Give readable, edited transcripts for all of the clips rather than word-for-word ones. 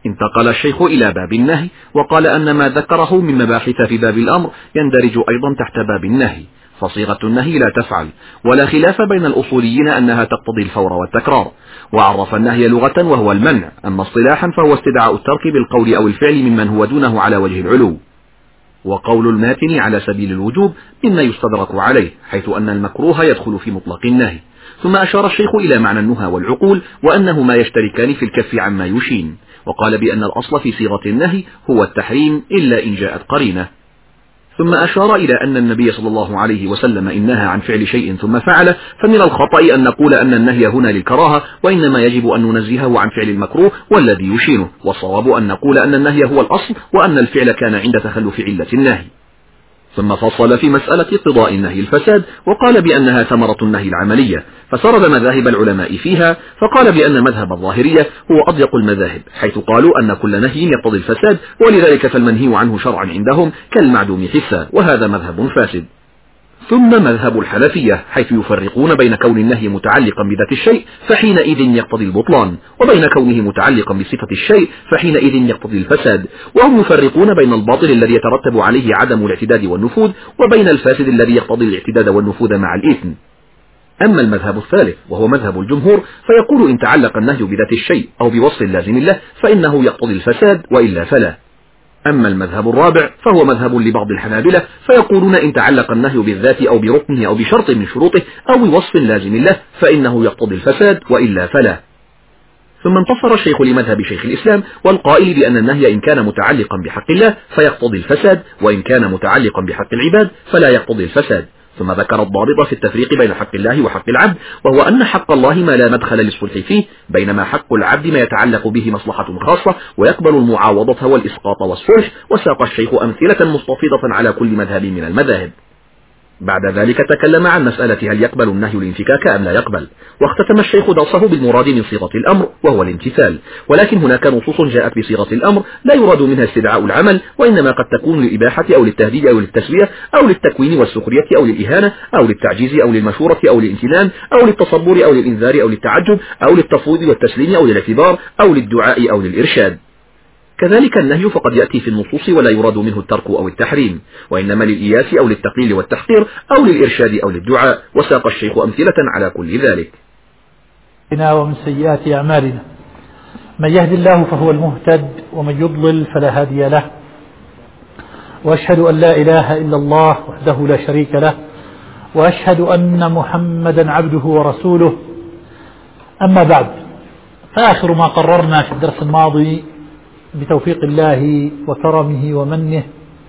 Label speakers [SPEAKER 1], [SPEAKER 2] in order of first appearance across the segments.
[SPEAKER 1] انتقل الشيخ إلى باب النهي وقال أن ما ذكره من مباحث في باب الأمر يندرج أيضا تحت باب النهي، فصيغة النهي لا تفعل، ولا خلاف بين الأصوليين أنها تقتضي الفور والتكرار. وعرف النهي لغة وهو المنع، أما اصطلاحا فهو استدعاء الترك بالقول أو الفعل ممن هو دونه على وجه العلو. وقول الماتن على سبيل الوجوب مما يستدرك عليه، حيث أن المكروه يدخل في مطلق النهي. ثم أشار الشيخ إلى معنى النهى والعقول وأنهما يشتركان في الكف عما يشين، وقال بأن الأصل في صيغة النهي هو التحريم إلا إن جاءت قرينة. ثم أشار إلى أن النبي صلى الله عليه وسلم إن نهى عن فعل شيء ثم فعله، فمن الخطأ أن نقول أن النهي هنا للكراهة، وإنما يجب أن ننزهه عن فعل المكروه والذي يشينه، والصواب أن نقول أن النهي هو الأصل وأن الفعل كان عند تخلف علة النهي. ثم فصل في مسألة قضاء النهي الفساد، وقال بأنها ثمرة النهي العملية، فسرد مذاهب العلماء فيها، فقال بأن مذهب الظاهرية هو أضيق المذاهب، حيث قالوا أن كل نهي يقتضي الفساد، ولذلك فالمنهي عنه شرعا عندهم كالمعدوم حسا، وهذا مذهب فاسد. ثم مذهب الحنفية، حيث يفرقون بين كون النهي متعلقا بذات الشيء فحينئذ يقتضي البطلان، وبين كونه متعلقا بصفة الشيء فحينئذ يقتضي الفساد، وهم يفرقون بين الباطل الذي يترتب عليه عدم الاعتداد والنفوذ، وبين الفاسد الذي يقتضي الاعتداد والنفوذ مع الإثم. أما المذهب الثالث وهو مذهب الجمهور فيقول إن تعلق النهي بذات الشيء أو بوصف لازم له فإنه يقتضي الفساد وإلا فلا. أما المذهب الرابع فهو مذهب لبعض الحنابلة، فيقولون إن تعلق النهي بالذات أو بركنه أو بشرط من شروطه أو بوصف لازم له فإنه يقتضي الفساد وإلا فلا. ثم انتصر الشيخ لمذهب شيخ الإسلام والقائل بأن النهي إن كان متعلقا بحق الله فيقتضي الفساد، وإن كان متعلقا بحق العباد فلا يقتضي الفساد. ثم ذكر الضابط في التفريق بين حق الله وحق العبد، وهو أن حق الله ما لا مدخل للصلح فيه، بينما حق العبد ما يتعلق به مصلحة خاصة ويقبل المعاوضة والإسقاط والصلح. وساق الشيخ أمثلة مستفيضة على كل مذهب من المذاهب. بعد ذلك تكلم عن مسألة هل يقبل النهي الانفكاك أم لا يقبل، واختتم الشيخ درسه بالمراد من صيغة الأمر وهو الامتثال، ولكن هناك نصوص جاءت بصيغة الأمر لا يراد منها استدعاء العمل، وإنما قد تكون للإباحة أو للتهديد أو للتسوية أو للتكوين والسخرية أو للإهانة أو للتعجيز أو للمشورة أو للامتنان أو للتصبر أو للإنذار أو للتعجب أو للتفويض والتسليم أو للاعتبار أو للدعاء أو للإرشاد. كذلك النهي فقد يأتي في النصوص ولا يراد منه الترك أو التحريم، وإنما للإياس أو للتقليل والتحقير أو للإرشاد أو للدعاء، وساق الشيخ أمثلة على كل ذلك.
[SPEAKER 2] ومن سيئات أعمالنا، من يهد الله فهو المهتد ومن يضلل فلا هادي له، وأشهد أن لا إله إلا الله وحده لا شريك له، وأشهد أن محمدا عبده ورسوله. أما بعد، فآخر ما قررنا في الدرس الماضي بتوفيق الله وكرمه ومنه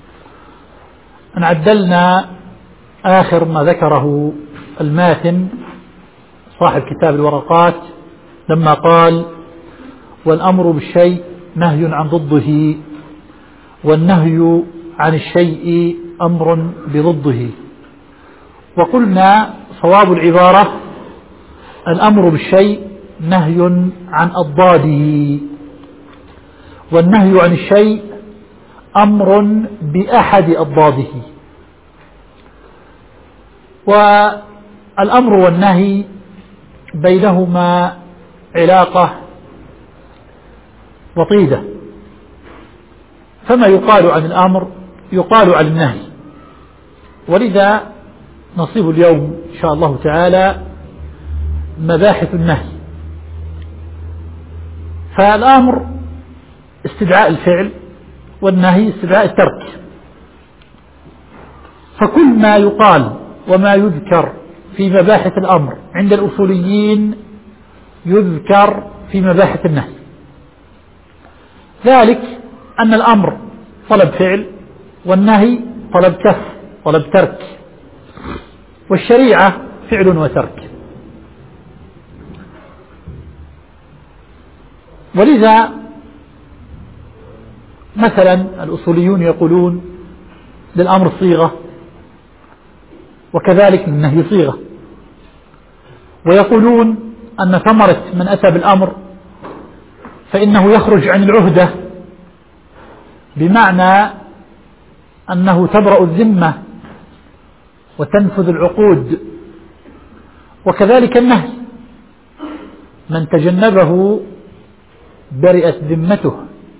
[SPEAKER 2] أن عدلنا آخر ما ذكره الماتن صاحب كتاب الورقات لما قال: والأمر بالشيء نهي عن ضده، والنهي عن الشيء أمر بضده. وقلنا صواب العبارة: الأمر بالشيء نهي عن أضداده، والنهي عن الشيء أمر بأحد أضداده. والأمر والنهي بينهما علاقة وطيدة، فما يقال عن الأمر يقال عن النهي، ولذا نصيب اليوم إن شاء الله تعالى مباحث النهي. فالأمر استدعاء الفعل، والنهي استدعاء الترك. فكل ما يقال وما يذكر في مباحث الأمر عند الأصوليين يذكر في مباحث النهي، ذلك أن الأمر طلب فعل، والنهي طلب كف طلب ترك، والشريعة فعل وترك. ولذا مثلا الأصوليون يقولون للأمر صيغة، وكذلك للنهي صيغة، ويقولون أن ثمرة من أتى بالأمر فإنه يخرج عن العهدة، بمعنى أنه تبرأ الذمة وتنفذ العقود. وكذلك النهي من تجنبه برئت ذمته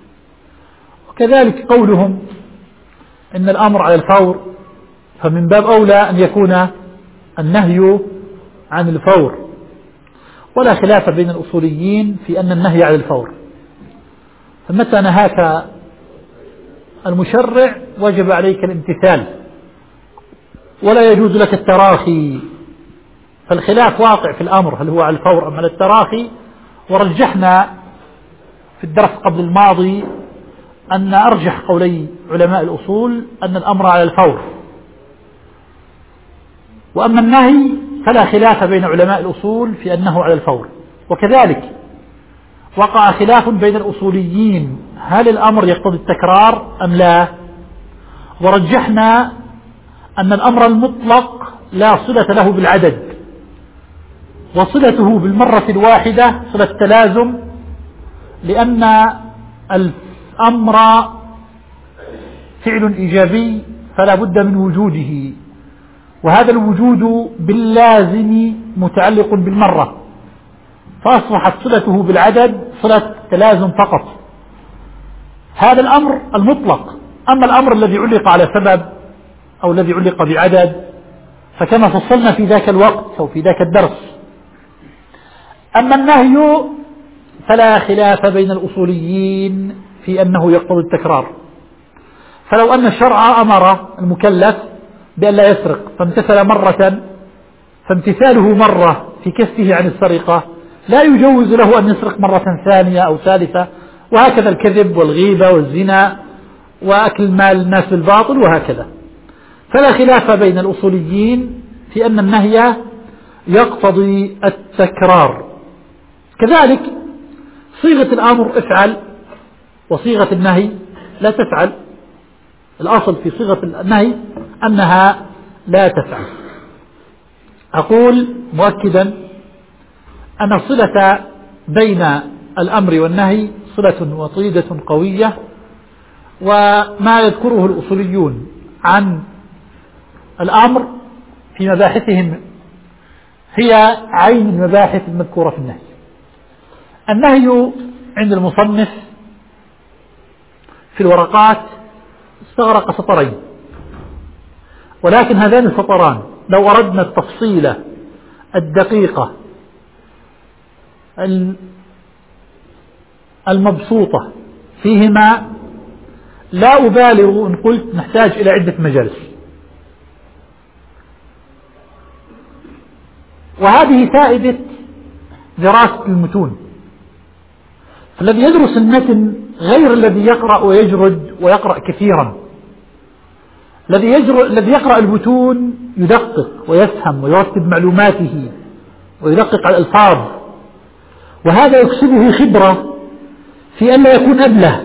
[SPEAKER 2] كذلك قولهم إن الأمر على الفور، فمن باب أولى أن يكون النهي عن الفور، ولا خلاف بين الأصوليين في أن النهي على الفور، فمتى نهاك المشرع وجب عليك الامتثال ولا يجوز لك التراخي. فالخلاف واقع في الأمر هل هو على الفور أم على التراخي، ورجحنا في الدرس قبل الماضي أن أرجح قولي علماء الأصول أن الأمر على الفور، وأما النهي فلا خلاف بين علماء الأصول في أنه على الفور. وكذلك وقع خلاف بين الأصوليين هل الأمر يقتضي التكرار أم لا، ورجحنا أن الأمر المطلق لا صلة له بالعدد، وصلته بالمرة الواحدة صلة تلازم، لأن الأمر فعل إيجابي فلا بد من وجوده، وهذا الوجود باللازم متعلق بالمرة، فأصبحت صلته بالعدد صلة تلازم فقط. هذا الأمر المطلق. أما الأمر الذي علق على سبب أو الذي علق بعدد فكما فصلنا في ذاك الوقت أو في ذاك الدرس. أما النهي فلا خلاف بين الأصوليين في أنه يقتضي التكرار، فلو أن الشرع أمر المكلف بأن لا يسرق فامتثل مرة، فامتثاله مرة في كفه عن السرقة لا يجوز له أن يسرق مرة ثانية أو ثالثة، وهكذا الكذب والغيبة والزنا وأكل مال الناس بالباطل وهكذا. فلا خلاف بين الأصوليين في أن النهي يقتضي التكرار. كذلك صيغة الأمر افعل وصيغة النهي لا تفعل، الأصل في صيغة النهي أنها لا تفعل. أقول مؤكدا أن الصلة بين الأمر والنهي صلة وطيدة قوية، وما يذكره الأصوليون عن الأمر في مباحثهم هي عين المباحث المذكورة في النهي. النهي عند المصنف في الورقات استغرق سطرين، ولكن هذان السطران لو أردنا التفصيل الدقيقة المبسوطة فيهما لا أبالغ إن قلت نحتاج إلى عدة مجالس. وهذه فائدة دراسة المتون، فالذي يدرس المتن غير الذي يقرأ ويجرد ويقرأ كثيرا. الذي يقرأ المتون يدقق ويفهم ويرتب معلوماته ويدقق على الألفاظ، وهذا يكسبه خبرة في أن لا يكون أبله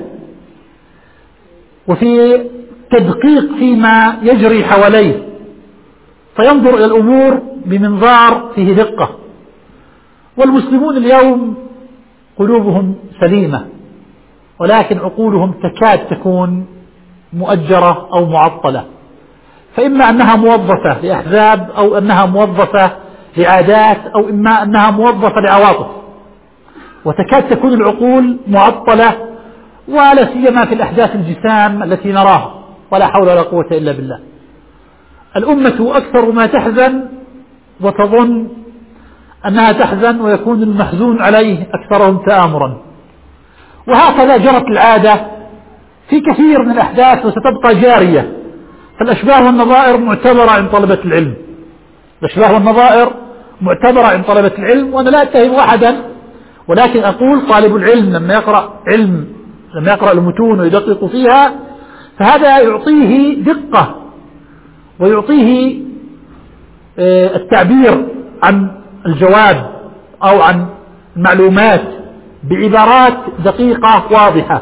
[SPEAKER 2] وفي تدقيق فيما يجري حواليه، فينظر إلى الأمور بمنظار فيه دقة. والمسلمون اليوم قلوبهم سليمة، ولكن عقولهم تكاد تكون مؤجرة أو معطلة، فإما أنها موظفة لأحزاب أو أنها موظفة لعادات أو إما أنها موظفة لعواطف، وتكاد تكون العقول معطلة، ولا سيما في الأحداث الجسام التي نراها، ولا حول ولا قوة إلا بالله. الأمة أكثر ما تحزن وتظن أنها تحزن، ويكون المحزون عليه أكثرهم تآمرا، وهكذا جرت العادة في كثير من الأحداث وستبقى جارية. فالأشباه والنظائر معتبرة عند طلبة العلم، الأشباه والنظائر معتبرة عند طلبة العلم، وأنا لا أتهم أحدا، ولكن أقول طالب العلم لما يقرأ المتون ويدقق فيها فهذا يعطيه دقة ويعطيه التعبير عن الجواب أو عن المعلومات بعبارات دقيقة واضحة،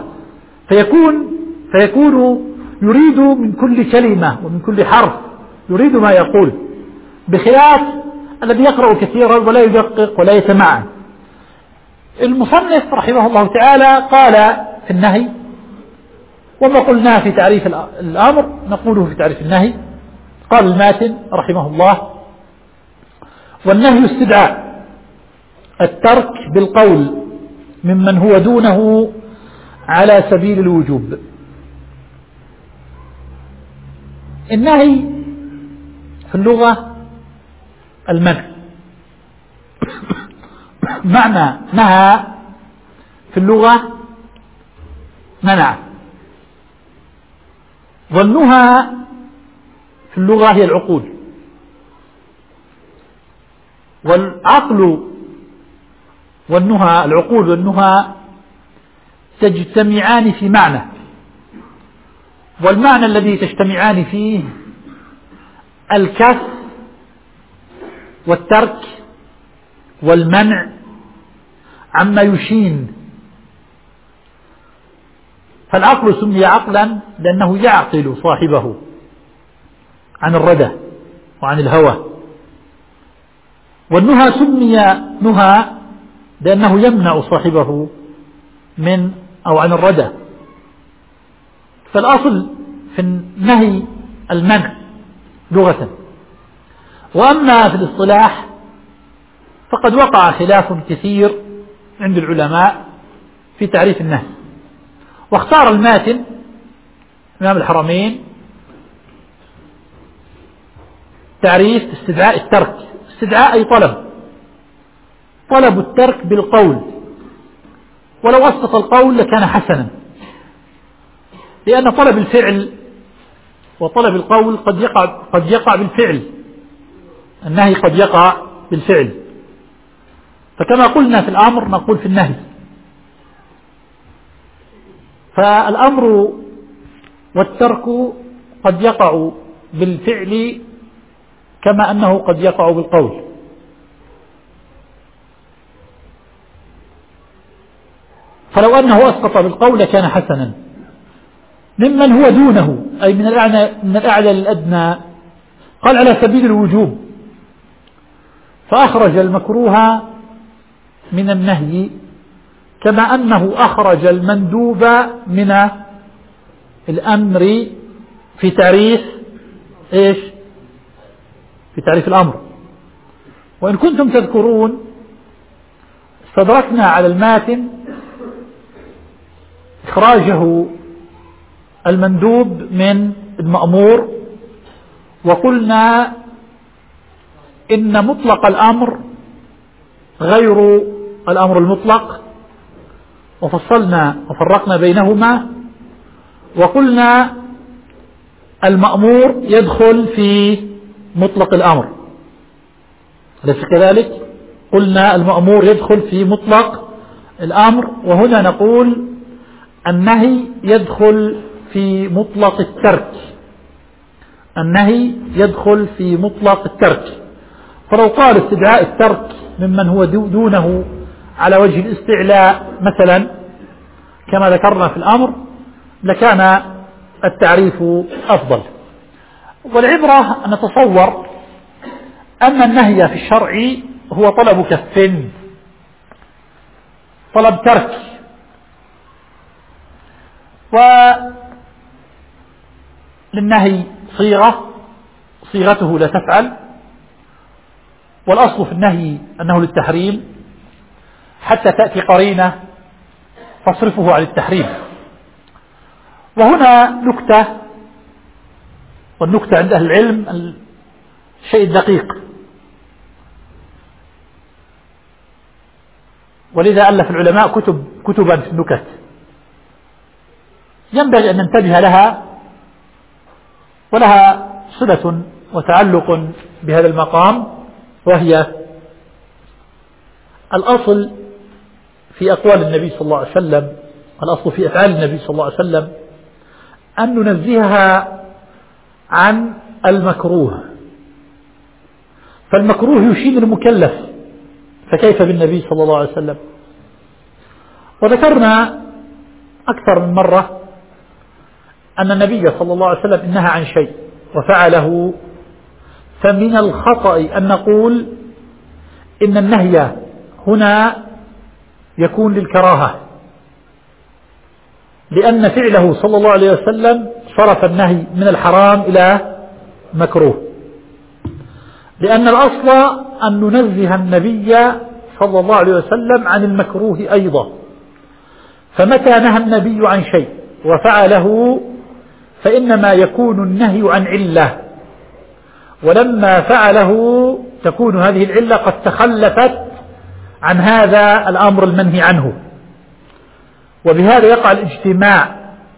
[SPEAKER 2] فيكون يريد من كل كلمة ومن كل حرف يريد ما يقول، بخلاف الذي يقرأ كثيرا ولا يدقق ولا يتمعن. المصنف رحمه الله تعالى قال في النهي، وما قلناه في تعريف الأمر نقوله في تعريف النهي. قال الماتن رحمه الله: والنهي استدعاء الترك بالقول ممن هو دونه على سبيل الوجوب. النهي في اللغة المنع، معنى نهى في اللغة منع، والنهى في اللغة هي العقول، والعقل والنهى، العقول والنهى تجتمعان في معنى، والمعنى الذي تجتمعان فيه الكف والترك والمنع عما يشين. فالعقل سمي عقلا لأنه يعقل صاحبه عن الردى وعن الهوى، والنهى سمي نهى لأنه يمنع صاحبه من أو عن الردى. فالأصل في النهي المنع لغة، وأما في الاصطلاح فقد وقع خلاف كثير عند العلماء في تعريف النهي، واختار الماتن إمام الحرمين تعريف استدعاء الترك. استدعاء أي طلب الترك بالقول، ولو أسقط القول لكان حسنا، لأن طلب الفعل وطلب القول قد يقع بالفعل، النهي قد يقع بالفعل، فكما قلنا في الأمر نقول في النهي. فالأمر والترك قد يقع بالفعل كما أنه قد يقع بالقول. فلو أنه أسقط بالقول كان حسنا. ممن هو دونه أي من الأعلى للأدنى قال على سبيل الوجوب، فأخرج المكروه من النهي كما أنه أخرج المندوب من الأمر في تعريف إيش؟ في تعريف الأمر. وإن كنتم تذكرون استدركنا على الماتن إخراجه المندوب من المأمور، وقلنا إن مطلق الأمر غير الأمر المطلق، وفصلنا وفرقنا بينهما، وقلنا المأمور يدخل في مطلق الأمر، أليس كذلك؟ قلنا المأمور يدخل في مطلق الأمر، وهنا نقول النهي يدخل في مطلق الترك، النهي يدخل في مطلق الترك. فلو قال استدعاء الترك ممن هو دونه على وجه الاستعلاء مثلا كما ذكرنا في الأمر لكان التعريف أفضل. والعبرة أن نتصور أن النهي في الشرع هو طلب كف، طلب ترك، وللنهي صيغته لا تفعل، والأصل في النهي أنه للتحريم حتى تأتي قرينة تصرفه عن التحريم. وهنا نكتة، والنكتة عند أهل العلم الشيء الدقيق، ولذا ألف العلماء كتبا في النكت ينبغي أن ننتبه لها، ولها صلة وتعلق بهذا المقام، وهي الأصل في أقوال النبي صلى الله عليه وسلم، الأصل في أفعال النبي صلى الله عليه وسلم أن ننزهها عن المكروه، فالمكروه يشين المكلف، فكيف بالنبي صلى الله عليه وسلم؟ وذكرنا أكثر من مرة أن النبي صلى الله عليه وسلم نهى عن شيء وفعله، فمن الخطأ أن نقول إن النهي هنا يكون للكراهة، لأن فعله صلى الله عليه وسلم صرف النهي من الحرام إلى مكروه، لأن الأصل أن ننزه النبي صلى الله عليه وسلم عن المكروه أيضا. فمتى نهى النبي عن شيء وفعله فإنما يكون النهي عن علة، ولما فعله تكون هذه العلة قد تخلفت عن هذا الأمر المنهي عنه، وبهذا يقع الاجتماع.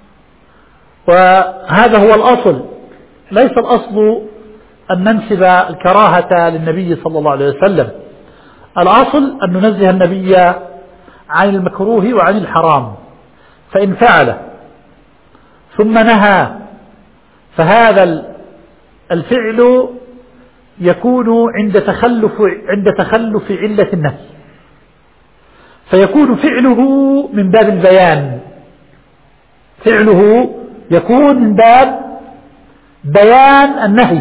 [SPEAKER 2] وهذا هو الأصل، ليس الأصل أن ننسب الكراهة للنبي صلى الله عليه وسلم، الأصل أن ننزه النبي عن المكروه وعن الحرام، فإن فعل ثم نهى فهذا الفعل يكون عند تخلف علة النهي، فيكون فعله من باب البيان، فعله يكون من باب بيان النهي،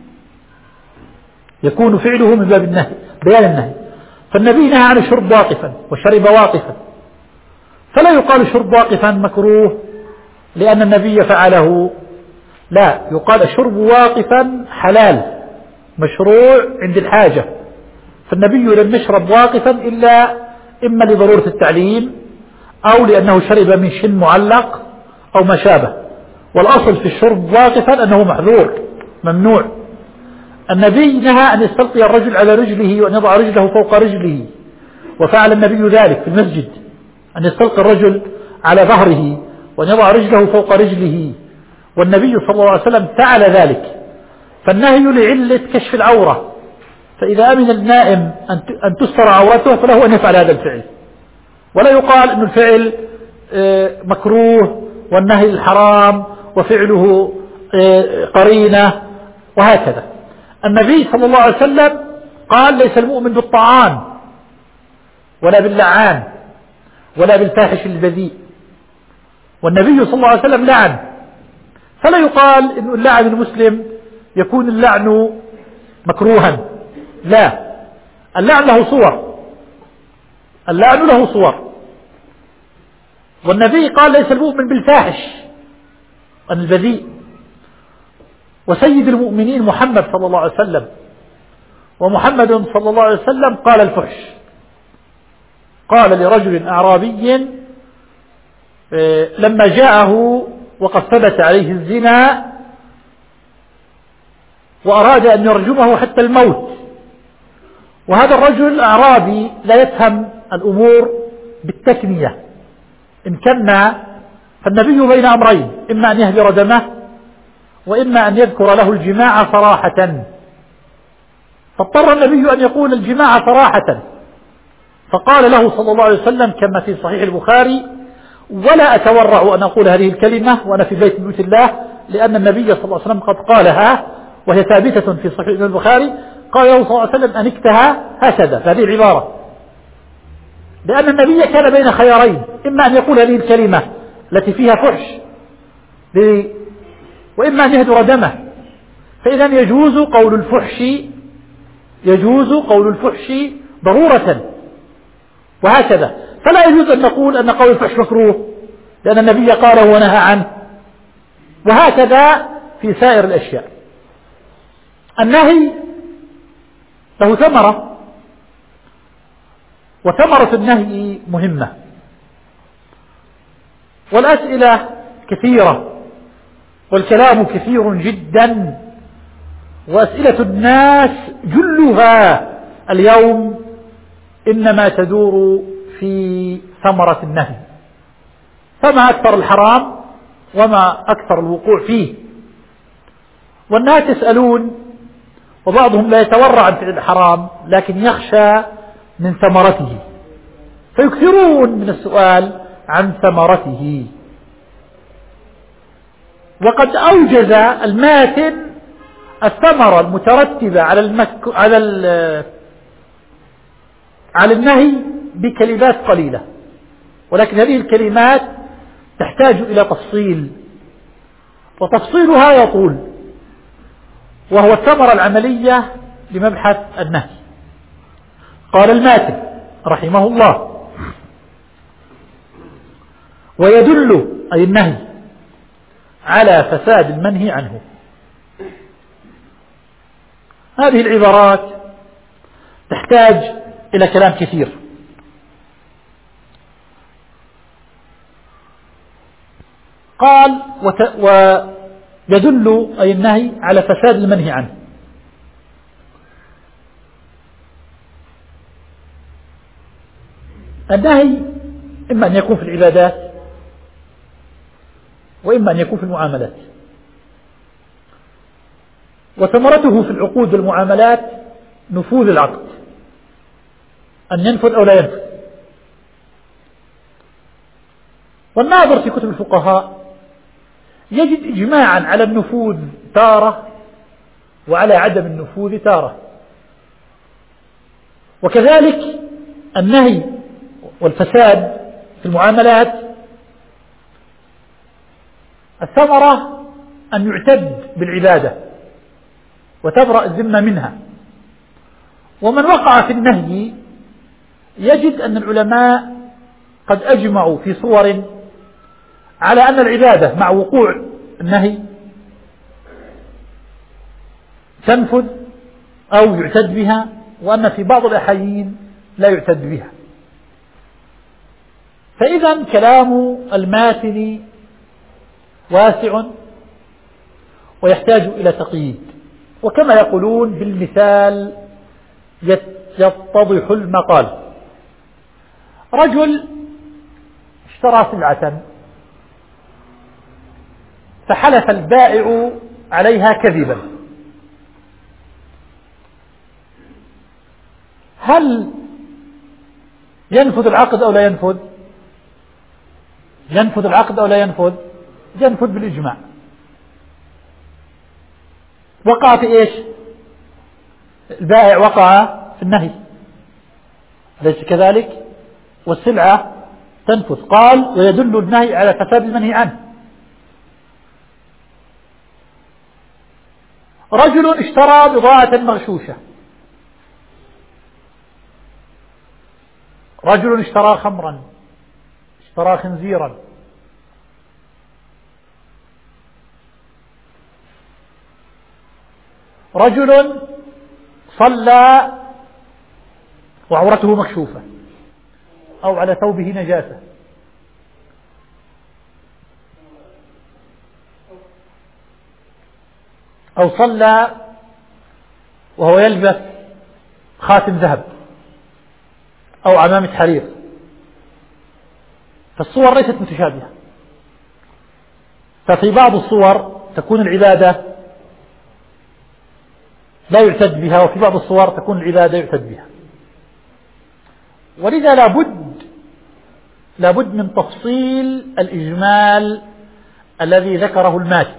[SPEAKER 2] يكون فعله من باب النهي، بيان النهي. فالنبي نهى عن الشرب واقفا وشرب واقفا، فلا يقال الشرب واقفا مكروه لأن النبي فعله، لا، يقال الشرب واقفا حلال مشروع عند الحاجة، فالنبي لم يشرب واقفا إلا إما لضرورة التعليم أو لأنه شرب من شن معلق أو ما شابه، والأصل في الشرب واقفا أنه محظور ممنوع. النبي نهى أن يستلقي الرجل على رجله وأن يضع رجله فوق رجله، وفعل النبي ذلك في المسجد، أن يستلقي الرجل على ظهره وأن يضع رجله فوق رجله، والنبي صلى الله عليه وسلم فعل ذلك. فالنهي لعلة كشف العورة، فإذا أمن النائم أن تستر عورته فله أن يفعل هذا الفعل، ولا يقال أن الفعل مكروه والنهي الحرام وفعله قرينة وهكذا. النبي صلى الله عليه وسلم قال ليس المؤمن بالطعان ولا باللعان ولا بالفاحش البذيء، والنبي صلى الله عليه وسلم لعن، فلا يقال أن اللعن المسلم يكون اللعن مكروها، لا، اللعن له صور، اللعن له صور. والنبي قال ليس المؤمن بالفاحش البذيء، وسيد المؤمنين محمد صلى الله عليه وسلم، ومحمد صلى الله عليه وسلم قال الفحش، قال لرجل أعرابي لما جاءه وقد ثبت عليه الزنا وأراد أن يرجمه حتى الموت، وهذا الرجل الأعرابي لا يفهم الأمور بالتكنية، إن كان فالنبي بين أمرين، إما أن يهدر دمه وإما أن يذكر له الجماع صراحة، فاضطر النبي أن يقول الجماع صراحة، فقال له صلى الله عليه وسلم كما في صحيح البخاري: ولا أتورع أن أقول هذه الكلمة وأنا في بيت بيوت الله، لأن النبي صلى الله عليه وسلم قد قالها وهي ثابتة في صحيح البخاري. قال له صلى الله عليه وسلم: أنكتها هكذا، هذه العبارة، لأن النبي كان بين خيارين، إما أن يقول هذه الكلمة التي فيها فحش وإما أن يهدر دمه، فإذا يجوز قول الفحش ضرورة، وهكذا. فلا يجوز أن نقول أن قول الفحش مكروه لأن النبي قاله ونهى عنه، وهكذا في سائر الأشياء. النهي له ثمرة، وثمرة النهي مهمة، والأسئلة كثيرة والكلام كثير جدا، وأسئلة الناس جلها اليوم إنما تدور في ثمرة النهي، فما أكثر الحرام وما أكثر الوقوع فيه، والناس يسألون، وبعضهم لا يتورع عن فعل الحرام لكن يخشى من ثمرته، فيكثرون من السؤال عن ثمرته. وقد أوجز الماتن الثمرة المترتبة على النهي بكلمات قليلة، ولكن هذه الكلمات تحتاج إلى تفصيل، وتفصيلها يطول، وهو الثمرة العملية لمبحث النهي. قال الماتن رحمه الله: ويدل أي النهي على فساد المنهي عنه. هذه العبارات تحتاج إلى كلام كثير. قال يدل أي النهي على فساد المنهي عنه. النهي إما أن يكون في العبادات وإما أن يكون في المعاملات، وثمرته في العقود والمعاملات نفوذ العقد، أن ينفذ أو لا ينفذ. والناظر في كتب الفقهاء يجد إجماعا على النفوذ تارة وعلى عدم النفوذ تارة، وكذلك النهي والفساد في المعاملات الثمرة أن يعتد بالعبادة وتبرأ الذمة منها. ومن وقع في النهي يجد أن العلماء قد أجمعوا في صور على أن العبادة مع وقوع النهي تنفذ أو يعتد بها، وأن في بعض الأحايين لا يعتد بها. فإذا كلام الماتن واسع ويحتاج إلى تقييد، وكما يقولون بالمثال يتضح المقال. رجل اشترى سلعة فحلف البائع عليها كذبا، هل ينفذ العقد أو لا ينفذ؟ ينفذ العقد أو لا ينفذ؟ ينفذ بالإجماع. وقع في إيش؟ البائع وقع في النهي، ليس كذلك؟ والسلعة تنفذ. قال ويدل النهي على فساد المنهي عنه. رجل اشترى بضاعة مغشوشة، رجل اشترى خمرا، اشترى خنزيرا، رجل صلى وعورته مكشوفة أو على ثوبه نجاسة، أو صلى وهو يلبس خاتم ذهب أو عمامة حرير، فالصور ليست متشابهة. ففي بعض الصور تكون العبادة لا يعتد بها، وفي بعض الصور تكون العبادة يعتد بها. ولذا لابد من تفصيل الإجمال الذي ذكره الماتن.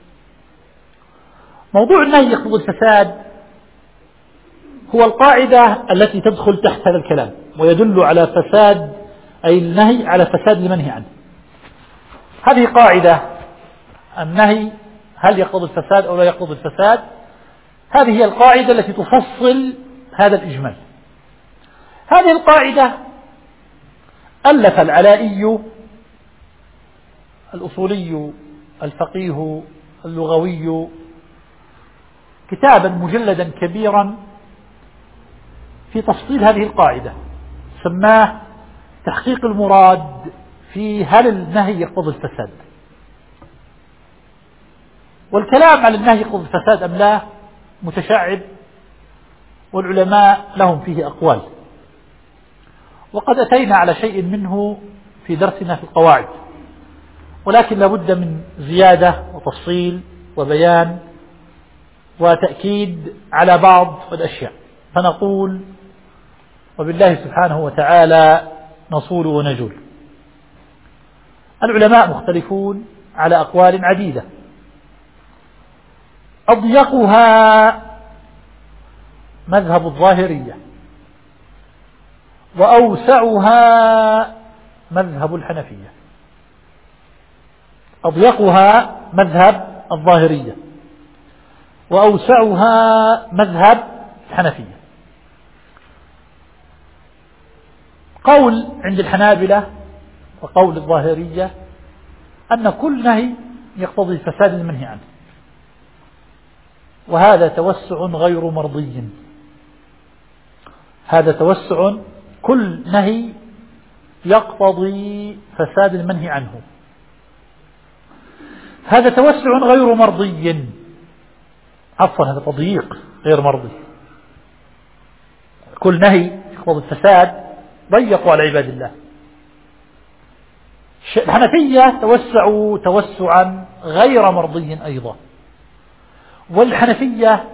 [SPEAKER 2] موضوع النهي يقتضي الفساد هو القاعدة التي تدخل تحت هذا الكلام، ويدل على فساد أي النهي على فساد المنهي عنه. هذه قاعدة النهي هل يقتضي الفساد أو لا يقتضي الفساد، هذه هي القاعدة التي تفصل هذا الإجمال. هذه القاعدة ألف العلائي الأصولي الفقيه اللغوي كتابا مجلدا كبيرا في تفصيل هذه القاعدة، سماه تحقيق المراد في هل النهي يقتضي الفساد. والكلام على النهي يقتضي الفساد أم لا متشعب، والعلماء لهم فيه أقوال، وقد أتينا على شيء منه في درسنا في القواعد، ولكن لابد من زيادة وتفصيل وبيان وتأكيد على بعض الأشياء. فنقول وبالله سبحانه وتعالى نصول ونجول. العلماء مختلفون على أقوال عديدة، أضيقها مذهب الظاهرية، وأوسعها مذهب الحنفية. أضيقها مذهب الظاهرية، وأوسعها مذهب الحنفية. قول عند الحنابلة وقول الظاهرية أن كل نهي يقتضي فساد المنهي عنه، وهذا توسع غير مرضي. هذا توسع، كل نهي يقتضي فساد المنهي عنه، هذا توسع غير مرضي، عفوا هذا تضييق غير مرضي. كل نهي يقتضي الفساد ضيقوا على عباد الله. الحنفية توسعوا توسعا غير مرضي أيضا. والحنفية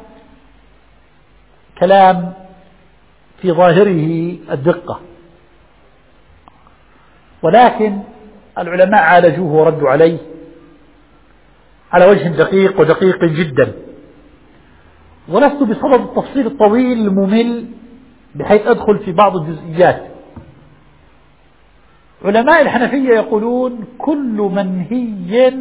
[SPEAKER 2] كلام في ظاهره الدقة، ولكن العلماء عالجوه وردوا عليه على وجه دقيق ودقيق جدا، ولست بصدد التفصيل الطويل الممل بحيث أدخل في بعض الجزئيات. علماء الحنفية يقولون كل منهي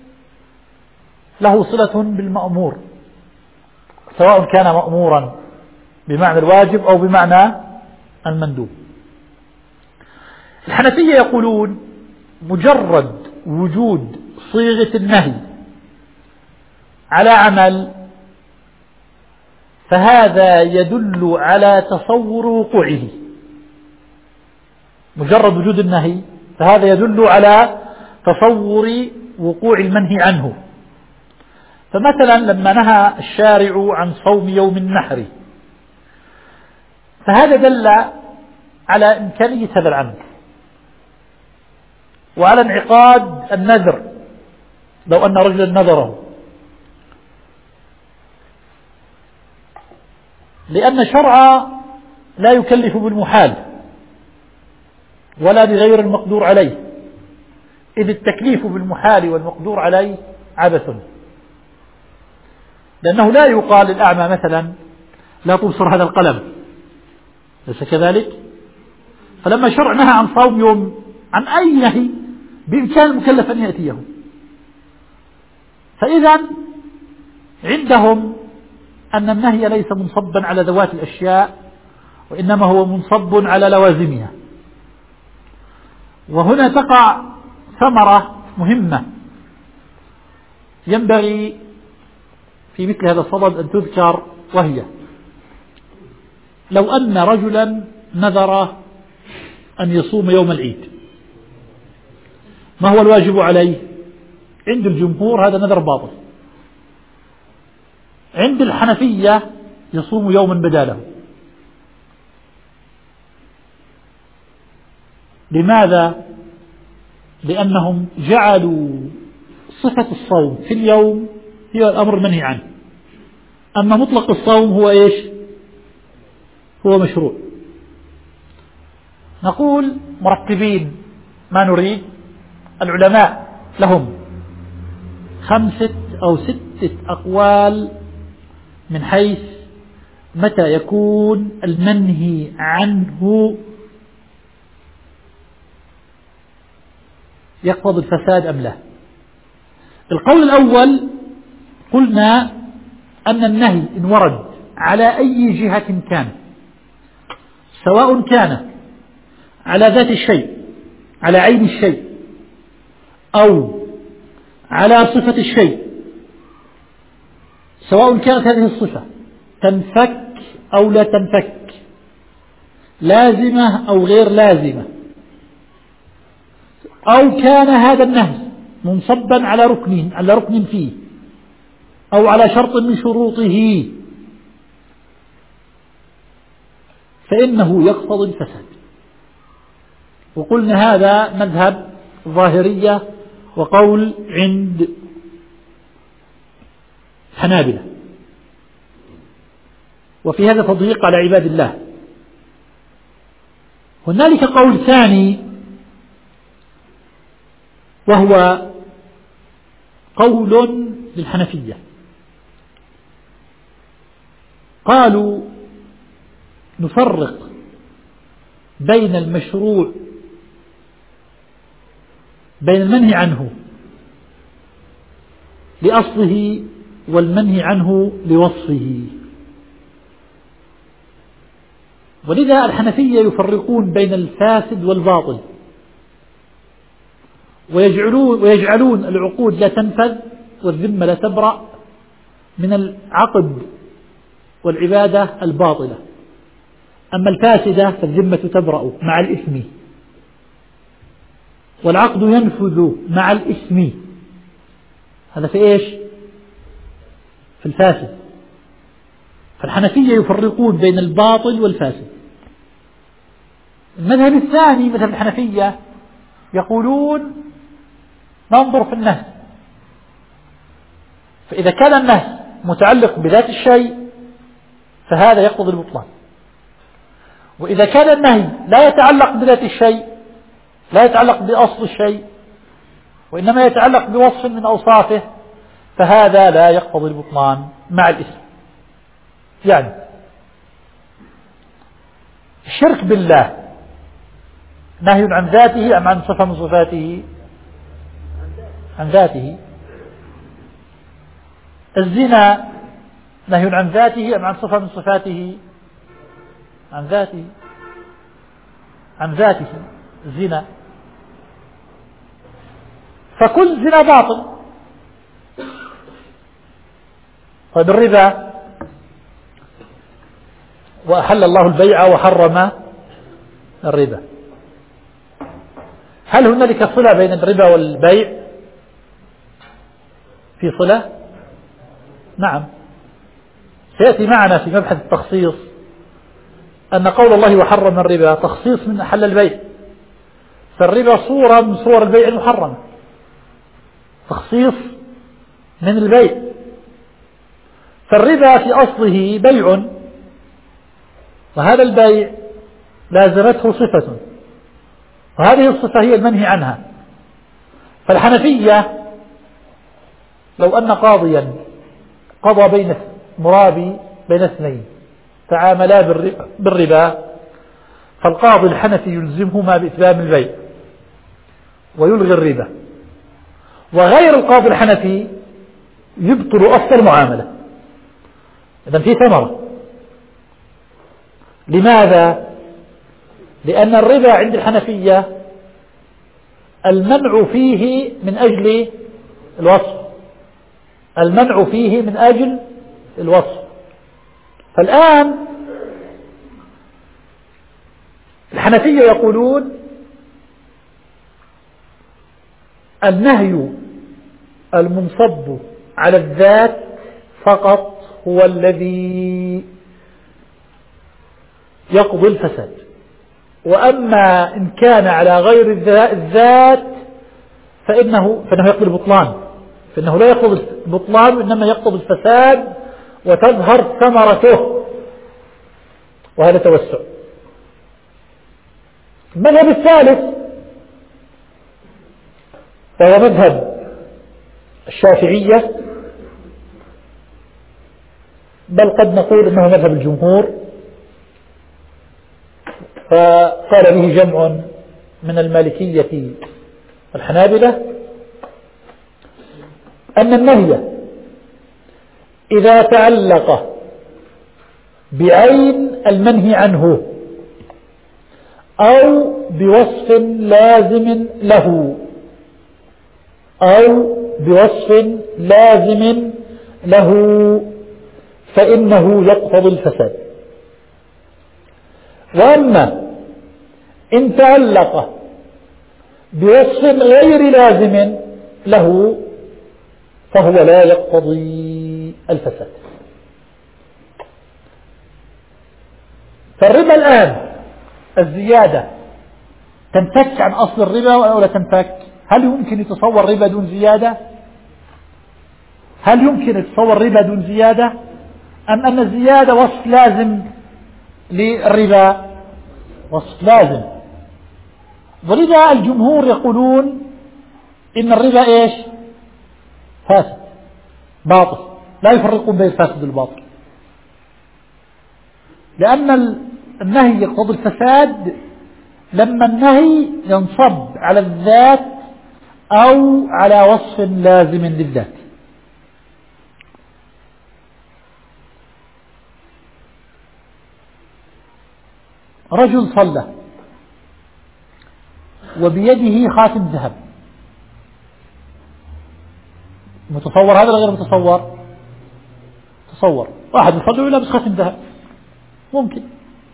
[SPEAKER 2] له صلة بالمأمور، سواء كان مأمورا بمعنى الواجب أو بمعنى المندوب. الحنفية يقولون مجرد وجود صيغة النهي على عمل فهذا يدل على تصور وقوعه. مجرد وجود النهي فهذا يدل على تصور وقوع المنهي عنه. فمثلا لما نهى الشارع عن صوم يوم النحر فهذا دل على إمكانية هذا العمل وعلى انعقاد النذر لو أن رجلا نذره، لأن الشرع لا يكلف بالمحال ولا بغير المقدور عليه، إذ التكليف بالمحال والمقدور عليه عبث، لأنه لا يقال للأعمى مثلا لا تبصر هذا القلم، ليس كذلك؟ فلما الشرع نهى عن صوم يوم عن أي نهي بإمكان المكلف أن يأتيه. فإذا عندهم أن النهي ليس منصبا على ذوات الأشياء وإنما هو منصب على لوازمها. وهنا تقع ثمرة مهمة ينبغي في مثل هذا الصدد أن تذكر، وهي لو أن رجلا نذر أن يصوم يوم العيد، ما هو الواجب عليه؟ عند الجمهور هذا نذر باطل، عند الحنفية يصوم يوما بداله. لماذا؟ لأنهم جعلوا صفة الصوم في اليوم هي الأمر المنهي عنه، أما مطلق الصوم هو إيش؟ هو مشروع. نقول مرتبين ما نريد. العلماء لهم 5 أو 6 أقوال من حيث متى يكون المنهي عنه يقتضي الفساد أم لا. القول الأول قلنا أن النهي إن ورد على أي جهة كان، سواء كان على ذات الشيء على عين الشيء أو على صفة الشيء، سواء كانت هذه الصفة تنفك أو لا تنفك، لازمة أو غير لازمة، أو كان هذا النهي منصبا على ركن فيه أو على شرط من شروطه، فإنه يقتضي الفساد. وقلنا هذا مذهب ظاهرية وقول عند حنابلة، وفي هذا تضييق على عباد الله. هنالك قول ثاني وهو قول للحنفية، قالوا نفرق بين المشروع بين المنهي عنه لأصله والمنهي عنه لوصفه. ولذا الحنفية يفرقون بين الفاسد والباطل، ويجعلون العقود لا تنفذ والذمة لا تبرأ من العقد والعبادة الباطلة، أما الفاسدة فالذمة تبرأ مع الإثم والعقد ينفذ مع الإثم. هذا في إيش؟ في الفاسد. فالحنفية يفرقون بين الباطل والفاسد. المذهب الثاني مذهب الحنفية يقولون ننظر في النهي، فإذا كان النهي متعلق بذات الشيء فهذا يقتضي البطلان، وإذا كان النهي لا يتعلق بذات الشيء، لا يتعلق بأصل الشيء، وإنما يتعلق بوصف من أوصافه، فهذا لا يقتضي البطلان مع الإثم. يعني الشرك بالله نهي عن ذاته أم عن صفة من صفاته؟ عن ذاته. الزنا نهي عن ذاته أم عن صفة من صفاته؟ عن ذاته. عن ذاته الزنا، فكل زنا باطل. طيب الربا، وأحل الله البيع وحرم الربا، هل هنالك صلة بين الربا والبيع؟ في صلة؟ نعم، سيأتي معنا في مبحث التخصيص أن قول الله وحرم الربا تخصيص من أحل البيع، فالربا صورة من صور البيع المحرمة، تخصيص من البيع. فالربا في أصله بيع، وهذا البيع لازمته صفة، وهذه الصفة هي المنهي عنها. فالحنفية لو أن قاضيا قضى بين مرابي بين اثنين تعاملا بالربا، فالقاضي الحنفي يلزمهما بإتمام البيع ويلغي الربا، وغير القاضي الحنفي يبطل أصل المعاملة. إذن في ثمرة. لماذا؟ لأن الربا عند الحنفية المنع فيه من أجل الوصف، المنع فيه من أجل الوصف. فالآن الحنفية يقولون النهي المنصب على الذات فقط هو الذي يقضي الفساد، وأما إن كان على غير الذات فإنه يقضي البطلان، فإنه لا يقضي البطلان وإنما يقضي الفساد وتظهر ثمرته، وهذا توسع. المذهب الثالث وهو مذهب الشافعية، بل قد نقول إنه مذهب الجمهور، فقال به جمع من المالكية والحنابلة، أن النهي إذا تعلق بعين المنهي عنه أو بوصف لازم له فإنه يقتضي الفساد. وأما إن تعلق بوصف غير لازم له فهو لا يقتضي الفساد. فالربا الآن الزيادة تنفك عن أصل الربا أو لا تنفك؟ هل يمكن يتصور ربا دون زيادة؟ هل يمكن يتصور ربا دون زيادة؟ أم أن الزيادة وصف لازم للربا؟ وصف لازم. ولذا الجمهور يقولون إن الربا إيش؟ فاسد باطل، لا يفرقون بين الفاسد والباطل، لأن النهي يقتضي الفساد لما النهي ينصب على الذات أو على وصف لازم للذات. رجل صلى وبيده خاتم ذهب، متصور هذا غير متصور؟ تصور واحد يصلي ويلبس خاتم ذهب، ممكن.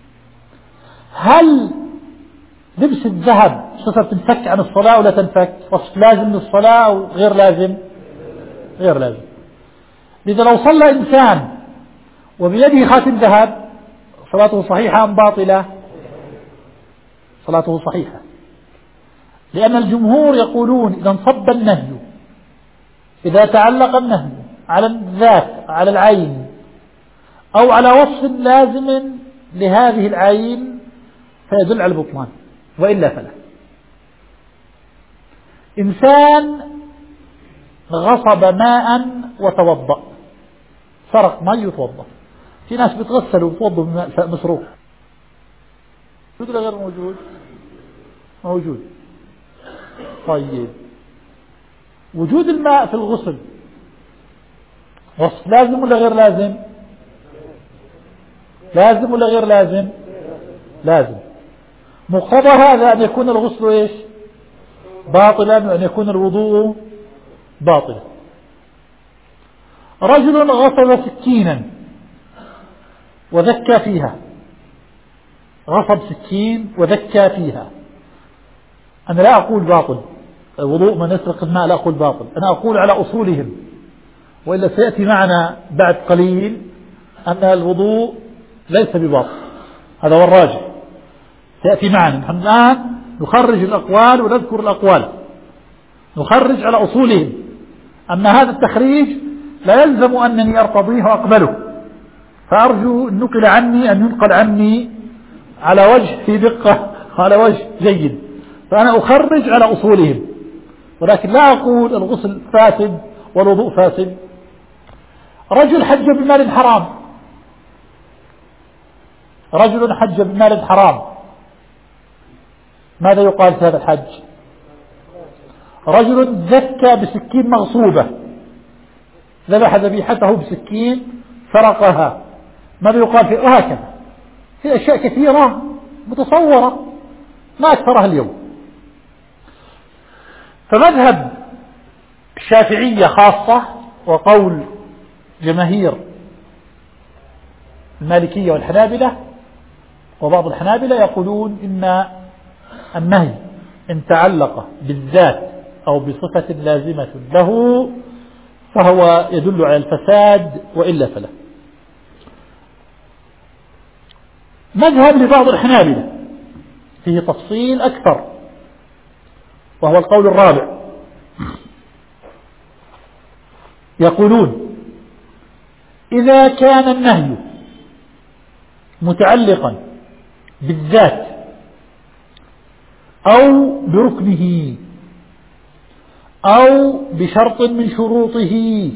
[SPEAKER 2] هل لبس الذهب صفة تنفك عن الصلاة ولا تنفك؟ وصف لازم للصلاة أو غير لازم؟ غير لازم. إذا لو صلى إنسان وبيده خاتم ذهب صلاته صحيحة أم باطلة؟ صلاته صحيحة، لأن الجمهور يقولون إذا انصب النهي، إذا تعلق النهي على الذات على العين أو على وصف لازم لهذه العين فيدل على البطلان، وإلا فلا. إنسان غصب ماء وتوضأ، سرق ماء يتوضأ، في ناس بتغسل وتوضأ بماء مسروق، موجود ولا غير موجود؟ موجود. طيب وجود الماء في الغسل وصف لازم ولا غير لازم؟ لازم ولا غير لازم؟ لازم. مقتضى هذا أن يكون الغسل إيش؟ باطلا، وأن يكون الوضوء باطلا. رجل غصب سكينا وذكى فيها، غصب سكين وذكى فيها، أنا لا أقول باطل الوضوء من يسرق الماء، لا أقول باطل، أنا أقول على أصولهم، وإلا سيأتي معنا بعد قليل أن الوضوء ليس بباطل، هذا هو الراجح سيأتي معنا. نحن الآن نخرج الأقوال ونذكر الأقوال، نخرج على أصولهم. أما هذا التخريج لا يلزم أنني أرتضيه وأقبله، فأرجو أن ينقل عني على وجه في دقة على وجه جيد، فأنا أخرج على أصولهم، ولكن لا أقول الغسل فاسد والوضوء فاسد. رجل حج بمال حرام، رجل حج بمال حرام، ماذا يقال في هذا الحج؟ رجل ذكى بسكين مغصوبة، ذبح ذبيحته بسكين سرقها، ماذا يقال فيه؟ وهكذا في أشياء كثيرة متصورة ما أكثرها اليوم. فمذهب الشافعية خاصة وقول جماهير المالكية والحنابلة وبعض الحنابلة يقولون إن النهي إن تعلق بالذات أو بصفة لازمة له فهو يدل على الفساد، وإلا فلا. مذهب لبعض الحنابلة فيه تفصيل أكثر، وهو القول الرابع، يقولون إذا كان النهي متعلقا بالذات أو بركنه أو بشرط من شروطه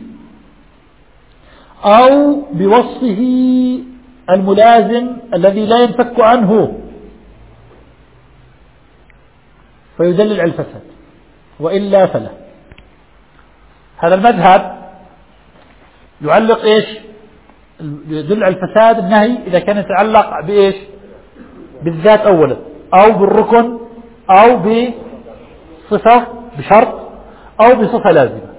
[SPEAKER 2] أو بوصفه الملازم الذي لا ينفك عنه فيدلل على الفساد، وإلا فلا. هذا المذهب يعلق إيش؟ يدل على الفساد النهي إذا كان يتعلق بإيش؟ بالذات أولا، أو بالركن، أو بصفة بشرط، أو بصفة لازمة.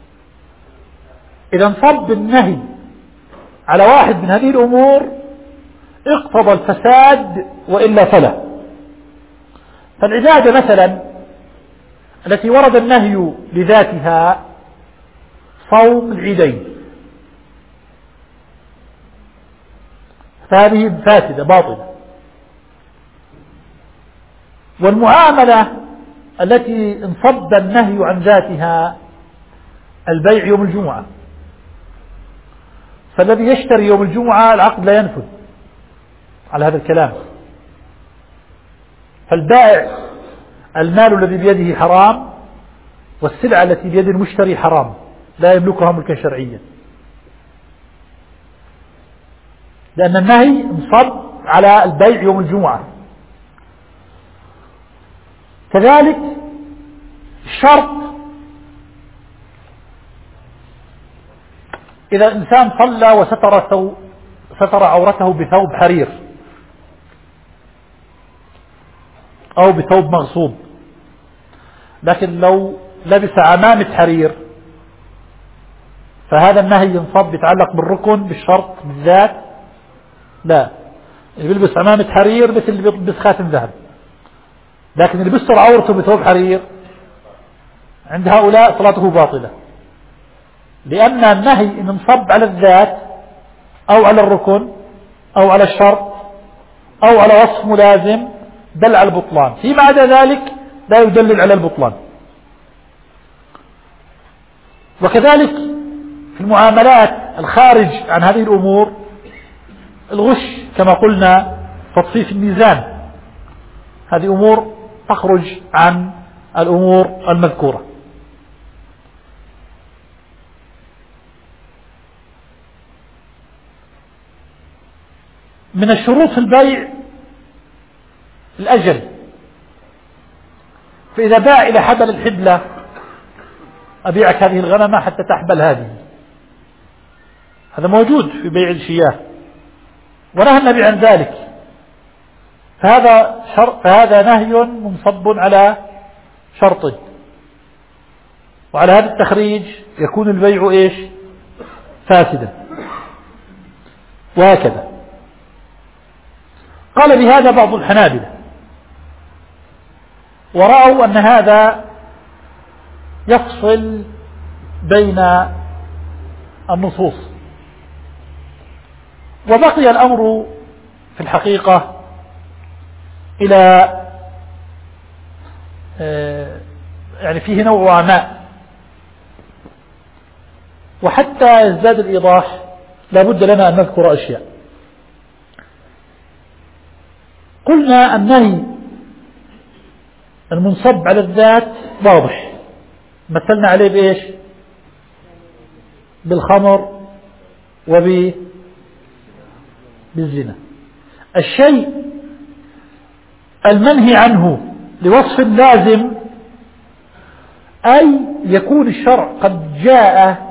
[SPEAKER 2] إذا انصب النهي على واحد من هذه الأمور اقتضى الفساد، وإلا فلا. فالعبادة مثلا التي ورد النهي لذاتها صوم العيدين، فهذه فاسدة باطلة. والمعاملة التي انصب النهي عن ذاتها البيع يوم الجمعة، فالذي يشتري يوم الجمعة العقد لا ينفذ على هذا الكلام. فالبائع المال الذي بيده حرام، والسلعة التي بيد المشتري حرام، لا يملكها ملكا شرعيا، لأن النهي انصب على البيع يوم الجمعة. كذلك الشرط، إذا الإنسان صلى وستر عورته بثوب حرير أو بثوب مغصوب، لكن لو لبس عمامة حرير فهذا النهي ينصب يتعلق بالركن بالشرط بالذات؟ لا، اللي بيلبس عمامة حرير مثل اللي بيلبس خاتم ذهب، لكن اللي بيستر عورته بثوب حرير عند هؤلاء صلاته باطلة. لأن النهي إن انصب على الذات أو على الركن أو على الشرط أو على وصف ملازم دل على البطلان، فيما عدا ذلك لا يدلل على البطلان. وكذلك في المعاملات الخارج عن هذه الأمور، الغش كما قلنا، تطفيف الميزان، هذه أمور تخرج عن الأمور المذكورة. من الشروط في البيع الأجل، فإذا باع إلى حبل الحبلة أبيعك هذه الغنمة حتى تحبل هذه، هذا موجود في بيع الشياه ونهى النبي عن ذلك، فهذا نهي منصب على شرط، وعلى هذا التخريج يكون البيع إيش؟ فاسدا. وهكذا قال بهذا بعض الحنابلة، ورأوا أن هذا يفصل بين النصوص. وبقي الأمر في الحقيقة إلى يعني فيه نوع ماء، وحتى يزداد الإيضاح لا بد لنا أن نذكر أشياء. قلنا النهي المنصب على الذات واضح، مثلنا عليه بإيش؟ بالخمر بالزنا. الشيء المنهي عنه لوصف لازم، أي يكون الشرع قد جاء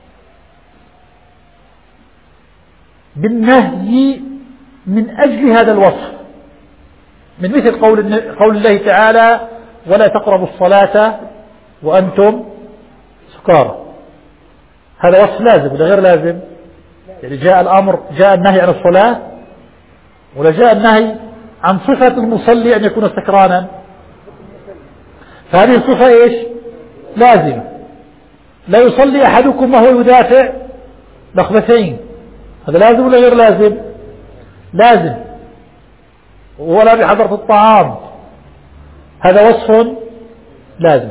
[SPEAKER 2] بالنهي من أجل هذا الوصف، من مثل قول الله تعالى: ولا تقربوا الصلاة وأنتم سكارى. هذا وصف لازم ولا غير لازم؟ يعني جاء النهي عن الصلاة، ولا جاء النهي عن صفة المصلي أن يكون سكرانا؟ فهذه الصفة إيش؟ لازم. لا يصلي أحدكم وهو يدافع لخبتين، هذا لازم ولا غير لازم؟ لازم. ولا بحضرة الطعام، هذا وصف لازم.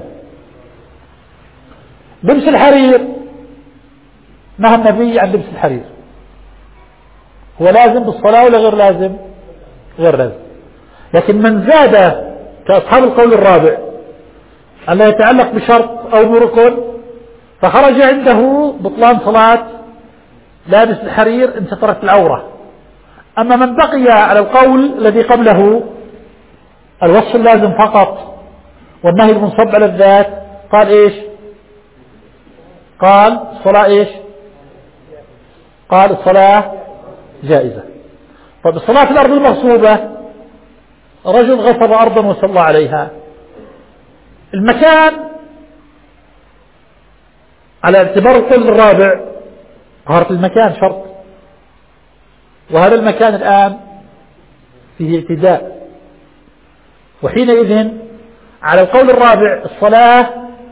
[SPEAKER 2] لبس الحرير، نهى النبي عن لبس الحرير، هو لازم بالصلاة ولا غير لازم؟ غير لازم. لكن من زاد كأصحاب القول الرابع أن لا يتعلق بشرط أو بركن، فخرج عنده بطلان صلاة لابس الحرير إن سترت العورة. أما من بقي على القول الذي قبله، الوصف اللازم فقط والنهي المنصب على الذات، قال إيش؟ قال الصلاة إيش؟ قال الصلاة جائزة. طيب الصلاة في الأرض المغصوبة، رجل غصب أرضا وصلى عليها، المكان على اعتبار القول الرابع طهارة المكان شرط، وهذا المكان الآن فيه اعتداء، وحينئذ على القول الرابع الصلاة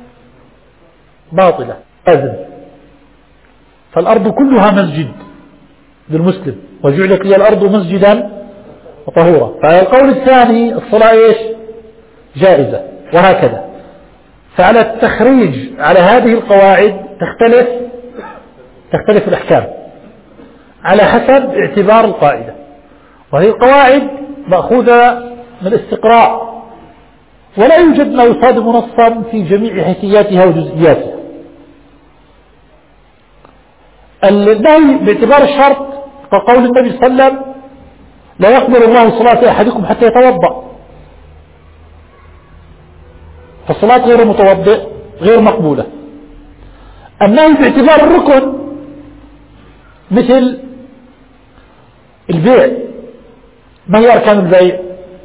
[SPEAKER 2] باطلة لازم. فالأرض كلها مسجد للمسلم، وجعلت لي الأرض مسجدا وطهورا. فعلى القول الثاني الصلاة إيش؟ جائزة، وهكذا. فعلى التخريج على هذه القواعد تختلف الأحكام على حسب اعتبار القاعدة، وهذه القواعد مأخوذة من الاستقراء، ولا يوجد ما يصادم نصا في جميع حيثياتها وجزئياتها. النهي باعتبار الشرط كقول النبي صلى الله عليه وسلم: لا يقبل الله صلاة أحدكم حتى يتوضأ، فالصلاة غير متوضئ غير مقبولة. النهي باعتبار الركن مثل البيع، ما هي أركان البيع؟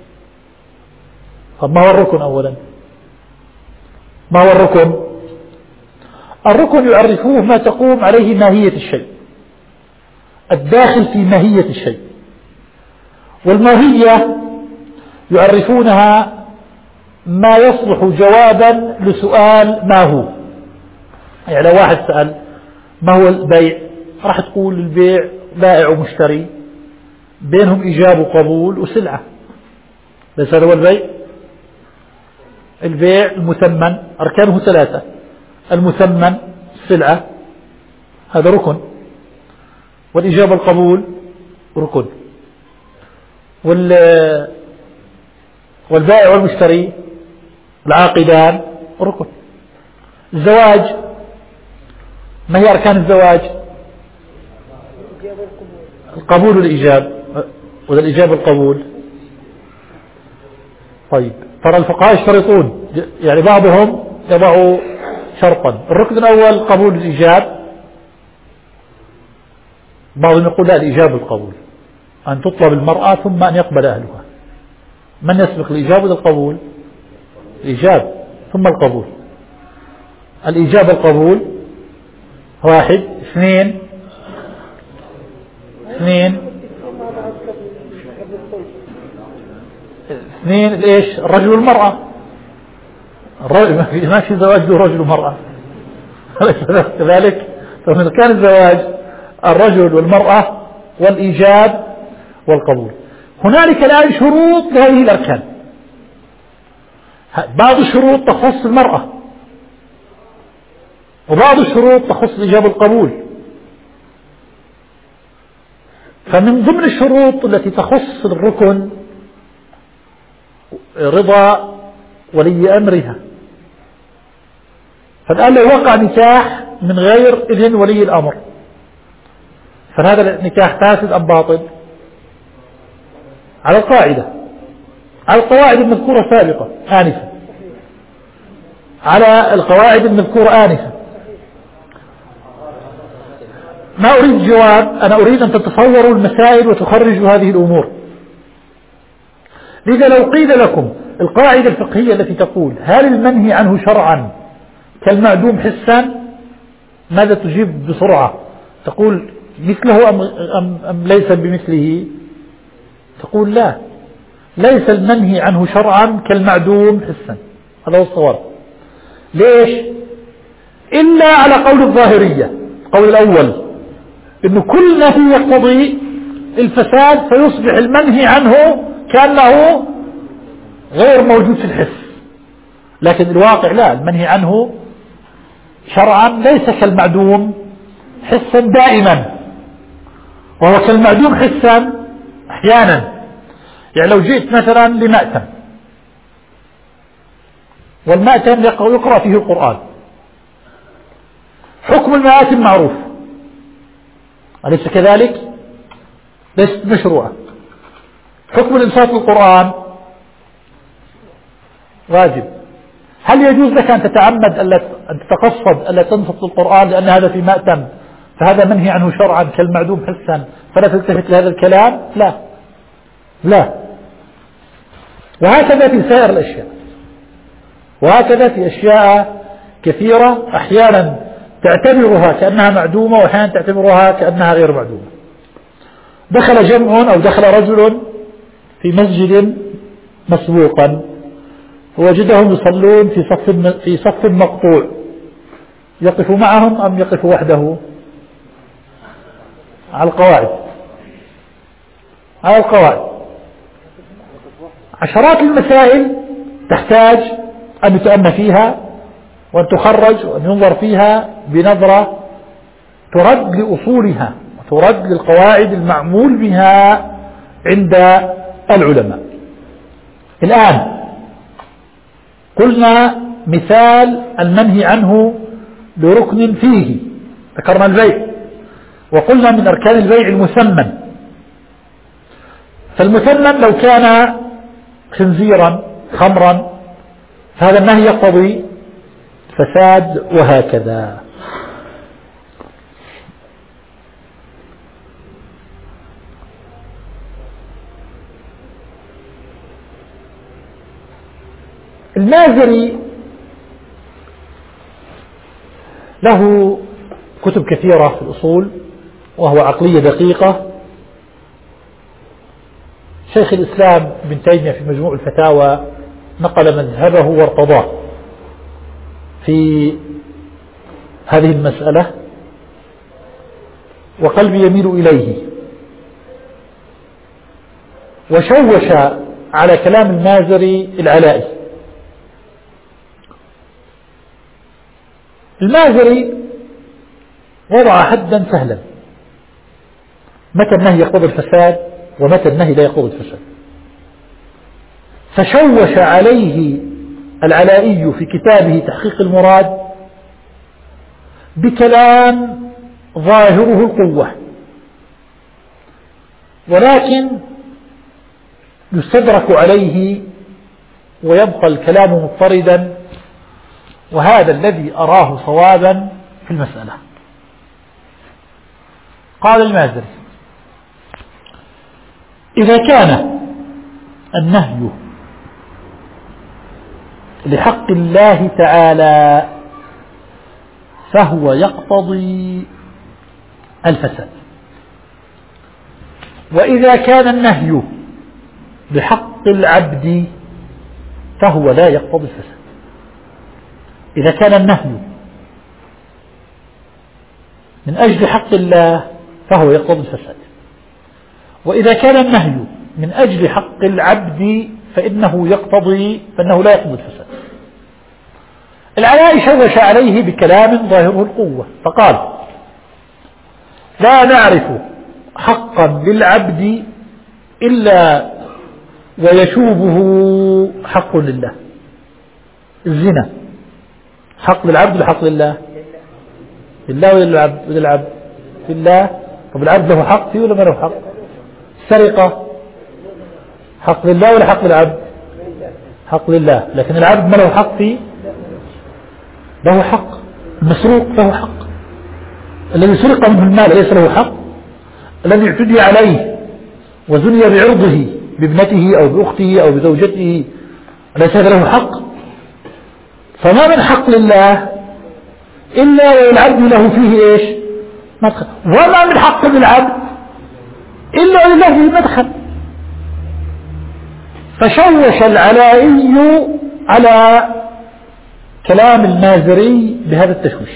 [SPEAKER 2] طب ما هو الركن أولا؟ ما هو الركن؟ الركن يعرفوه ما تقوم عليه ماهية الشيء، الداخل في ماهية الشيء. والماهية يعرفونها ما يصلح جوابا لسؤال ما هو. يعني لو واحد سأل: ما هو البيع؟ راح تقول البيع بائع ومشتري بينهم إيجاب وقبول وسلعة، ليس هذا هو البيع؟ البيع المثمن أركانه 3، المثمن السلعة هذا ركن، والإجابة القبول ركن، والبائع والمشتري العاقدان ركن. الزواج ما هي أركان الزواج؟ القبول والإيجاب، ولا الإجابة القبول. طيب ترى الفقهاء يشترطون، يعني بعضهم يضع شرطا، الركن الأول قبول الإيجاب، بعضهم يقول لا الإيجاب القبول، أن تطلب المرأة ثم أن يقبل أهلها. من يسبق الإيجاب ولا القبول؟ الإيجاب ثم القبول. الإيجاب القبول 1 2 إيش؟ الرجل والمرأة. ما في زواج له رجل ومرأة كذلك. فمن كان الزواج الرجل والمرأة والإيجاب والقبول. هنالك الآن شروط لهذه الأركان، بعض الشروط تخص المرأة وبعض الشروط تخص الإجابة والقبول. فمن ضمن الشروط التي تخص الركن رضا ولي أمرها. فالآن لو وقع نكاح من غير إذن ولي الأمر فهذا النكاح فاسد أم باطل؟ على القاعدة، على القواعد المذكورة سابقا آنفا، على القواعد المذكورة آنفا. ما أريد جواب، أنا أريد أن تتصوروا المسائل وتخرجوا هذه الأمور. لذا لو قيل لكم القاعدة الفقهية التي تقول هل المنهي عنه شرعا كالمعدوم حسا، ماذا تجيب بسرعة؟ تقول مثله أم ليس بمثله؟ تقول لا، ليس المنهي عنه شرعا كالمعدوم حسا، هذا هو الصواب. ليش؟ إلا على قول الظاهرية، القول الأول إنه كل نهي يقتضي الفساد فيصبح المنهي عنه كأنه غير موجود في الحس، لكن الواقع لا، المنهي عنه شرعا ليس كالمعدوم حسا دائما، وهو كالمعدوم حسا أحيانا. يعني لو جئت مثلا لمأتم والمأتم يقرأ فيه القرآن، حكم المآتم معروف أليس كذلك؟ ليست مشروعة. حكم الإنصات للقرآن واجب. هل يجوز لك أن تتعمد أن تتقصد ألا تنصت للقرآن لأن هذا في مأتم فهذا منهي عنه شرعا كالمعدوم حسا فلا تلتفت لهذا الكلام؟ لا لا. وهكذا في سائر الأشياء، وهكذا في أشياء كثيرة أحيانا تعتبرها كأنها معدومة وأحيانا تعتبرها كأنها غير معدومة. دخل جمع أو دخل رجل في مسجد مسبوقا ووجدهم يصلون في صف مقطوع، يقف معهم أم يقف وحده؟ على القواعد، على القواعد. عشرات المسائل تحتاج أن يتأمل فيها وأن تخرج وأن ينظر فيها بنظرة ترد لأصولها وترد للقواعد المعمول بها عند العلماء. الآن قلنا مثال المنهي عنه لركن فيه، ذكرنا البيع وقلنا من أركان البيع المثمن. فالمثمن لو كان خنزيرا خمرا فهذا النهي يقتضي فساد وهكذا. المازري له كتب كثيرة في الأصول وهو عقلية دقيقة. شيخ الإسلام ابن تيمية في مجموع الفتاوى نقل مذهبه وارتضاه في هذه المسألة، وقلبي يميل إليه، وشوش على كلام المازري العلائي. المازري وضع حدا سهلا، متى النهي يقتضي الفساد ومتى النهي لا يقتضي الفساد، فشوش عليه العلائي في كتابه تحقيق المراد بكلام ظاهره القوة، ولكن يستدرك عليه ويبقى الكلام مضطردا، وهذا الذي أراه صوابا في المسألة. قال المازري: إذا كان النهي لحق الله تعالى فهو يقتضي الفساد، وإذا كان النهي بحق العبد فهو لا يقتضي الفساد. إذا كان النهي من أجل حق الله فهو يقتضي الفساد، وإذا كان النهي من أجل حق العبد فإنه لا يقتضي الفساد. العلائي شوش عليه بكلام ظاهره القوة فقال: لا نعرف حقا للعبد إلا ويشوبه حق لله. الزنا حق للعبد ولا حق لله؟ لله ولا للعبد؟ لله. طب العبد له حق فيه ولا ما له حق؟ السرقة حق لله ولا حق للعبد؟ حق لله، لكن العبد ما له حق فيه؟ له حق. المسروق له حق، الذي سرق منه المال ليس له حق، الذي اعتدي عليه وزني بعرضه بابنته أو بأخته أو بزوجته ليس له حق. فما من حق لله إلا والعبد له فيه إيش؟ مدخل، وما من حق للعبد إلا له فيه مدخل. فشوش العلائي على كلام المازري بهذا التشويش.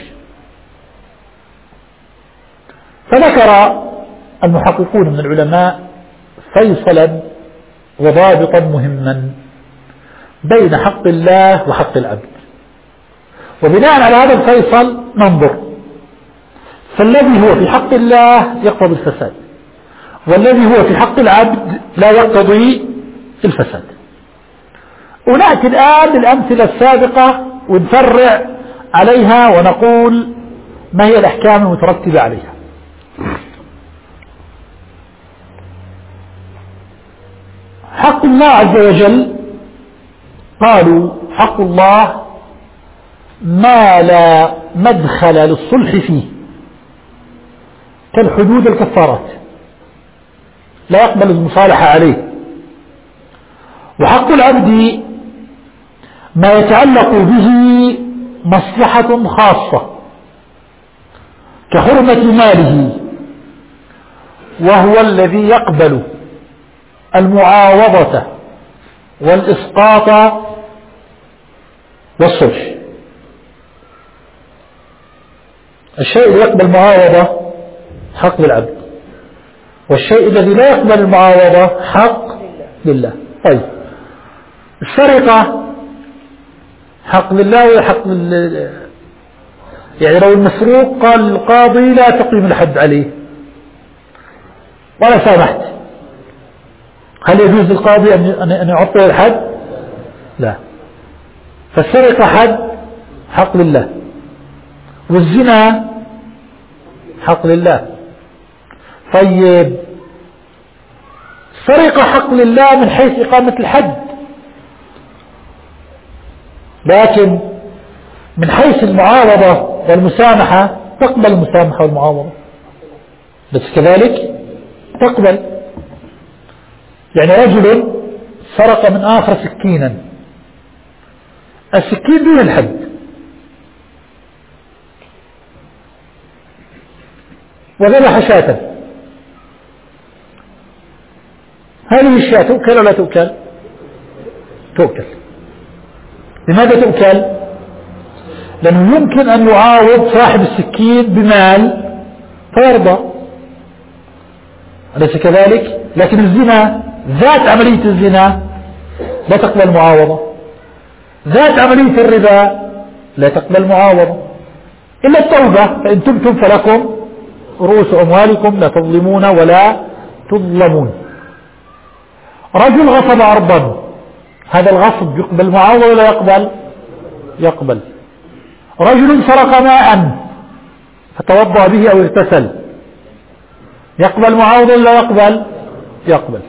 [SPEAKER 2] فذكر المحققون من العلماء فيصلا وضابطا مهما بين حق الله وحق العبد، وبناء على هذا الفيصل ننظر، فالذي هو في حق الله يقتضي الفساد، والذي هو في حق العبد لا يقتضي الفساد. ونأتي الآن للأمثلة السابقة ونفرع عليها ونقول ما هي الأحكام المترتبة عليها. حق الله عز وجل، قالوا حق الله ما لا مدخل للصلح فيه كالحدود الكفارات، لا يقبل المصالحة عليه. وحق العبد ما يتعلق به مصلحة خاصة كحرمة ماله، وهو الذي يقبل المعاوضة والإسقاط والصلح. الشيء الذي يقبل المعاوضة حق للعبد، والشيء الذي لا يقبل المعاوضة حق لله. طيب، السرقة حق لله ولا حق لله؟ يعني لو المسروق قال القاضي لا تقيم الحد عليه ولا سامحت، هل يجوز للقاضي أن يعطي الحد؟ لا. فالسرقة حق لله، والزنا حق لله. طيب، السرقة حق لله من حيث إقامة الحد، لكن من حيث المعاوضة والمسامحة تقبل المسامحة والمعاوضة، بس كذلك تقبل. يعني رجل سرق من آخر سكينا، السكين دون الحد، وذبح شاة، هذه الشاة تؤكل ولا تؤكل؟ تؤكل. لماذا تؤكل؟ لأنه يمكن أن يعاوض صاحب السكين بمال فيرضى، أليس كذلك؟ لكن الزنا ذات عملية الزنا لا تقبل معاوضة، ذات عملية الربا لا تقبل معاوضة، إلا التوبة فإن تبتم فلكم رؤوس أموالكم لا تظلمون ولا تظلمون. رجل غصب أرضا، هذا الغصب يقبل معاوضة ولا يقبل؟ يقبل. رجل سرق ماء فتوضأ به أو اغتسل، يقبل معاوضة ولا يقبل؟ يقبل،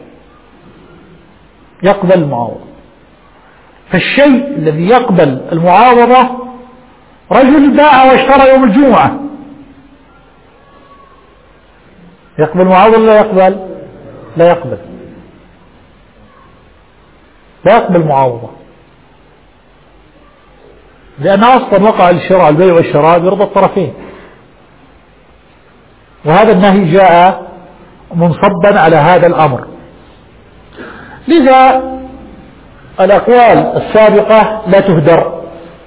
[SPEAKER 2] يقبل المعاوضة. فالشيء الذي يقبل المعاوضة، رجل باع واشترى يوم الجمعة، يقبل معاوضة ولا يقبل؟ لا يقبل، لا يقبل معاوضة، لأن أصلا وقع الشراء، البيع والشراء برضا الطرفين، وهذا النهي جاء منصبا على هذا الأمر. لذا الأقوال السابقة لا تهدر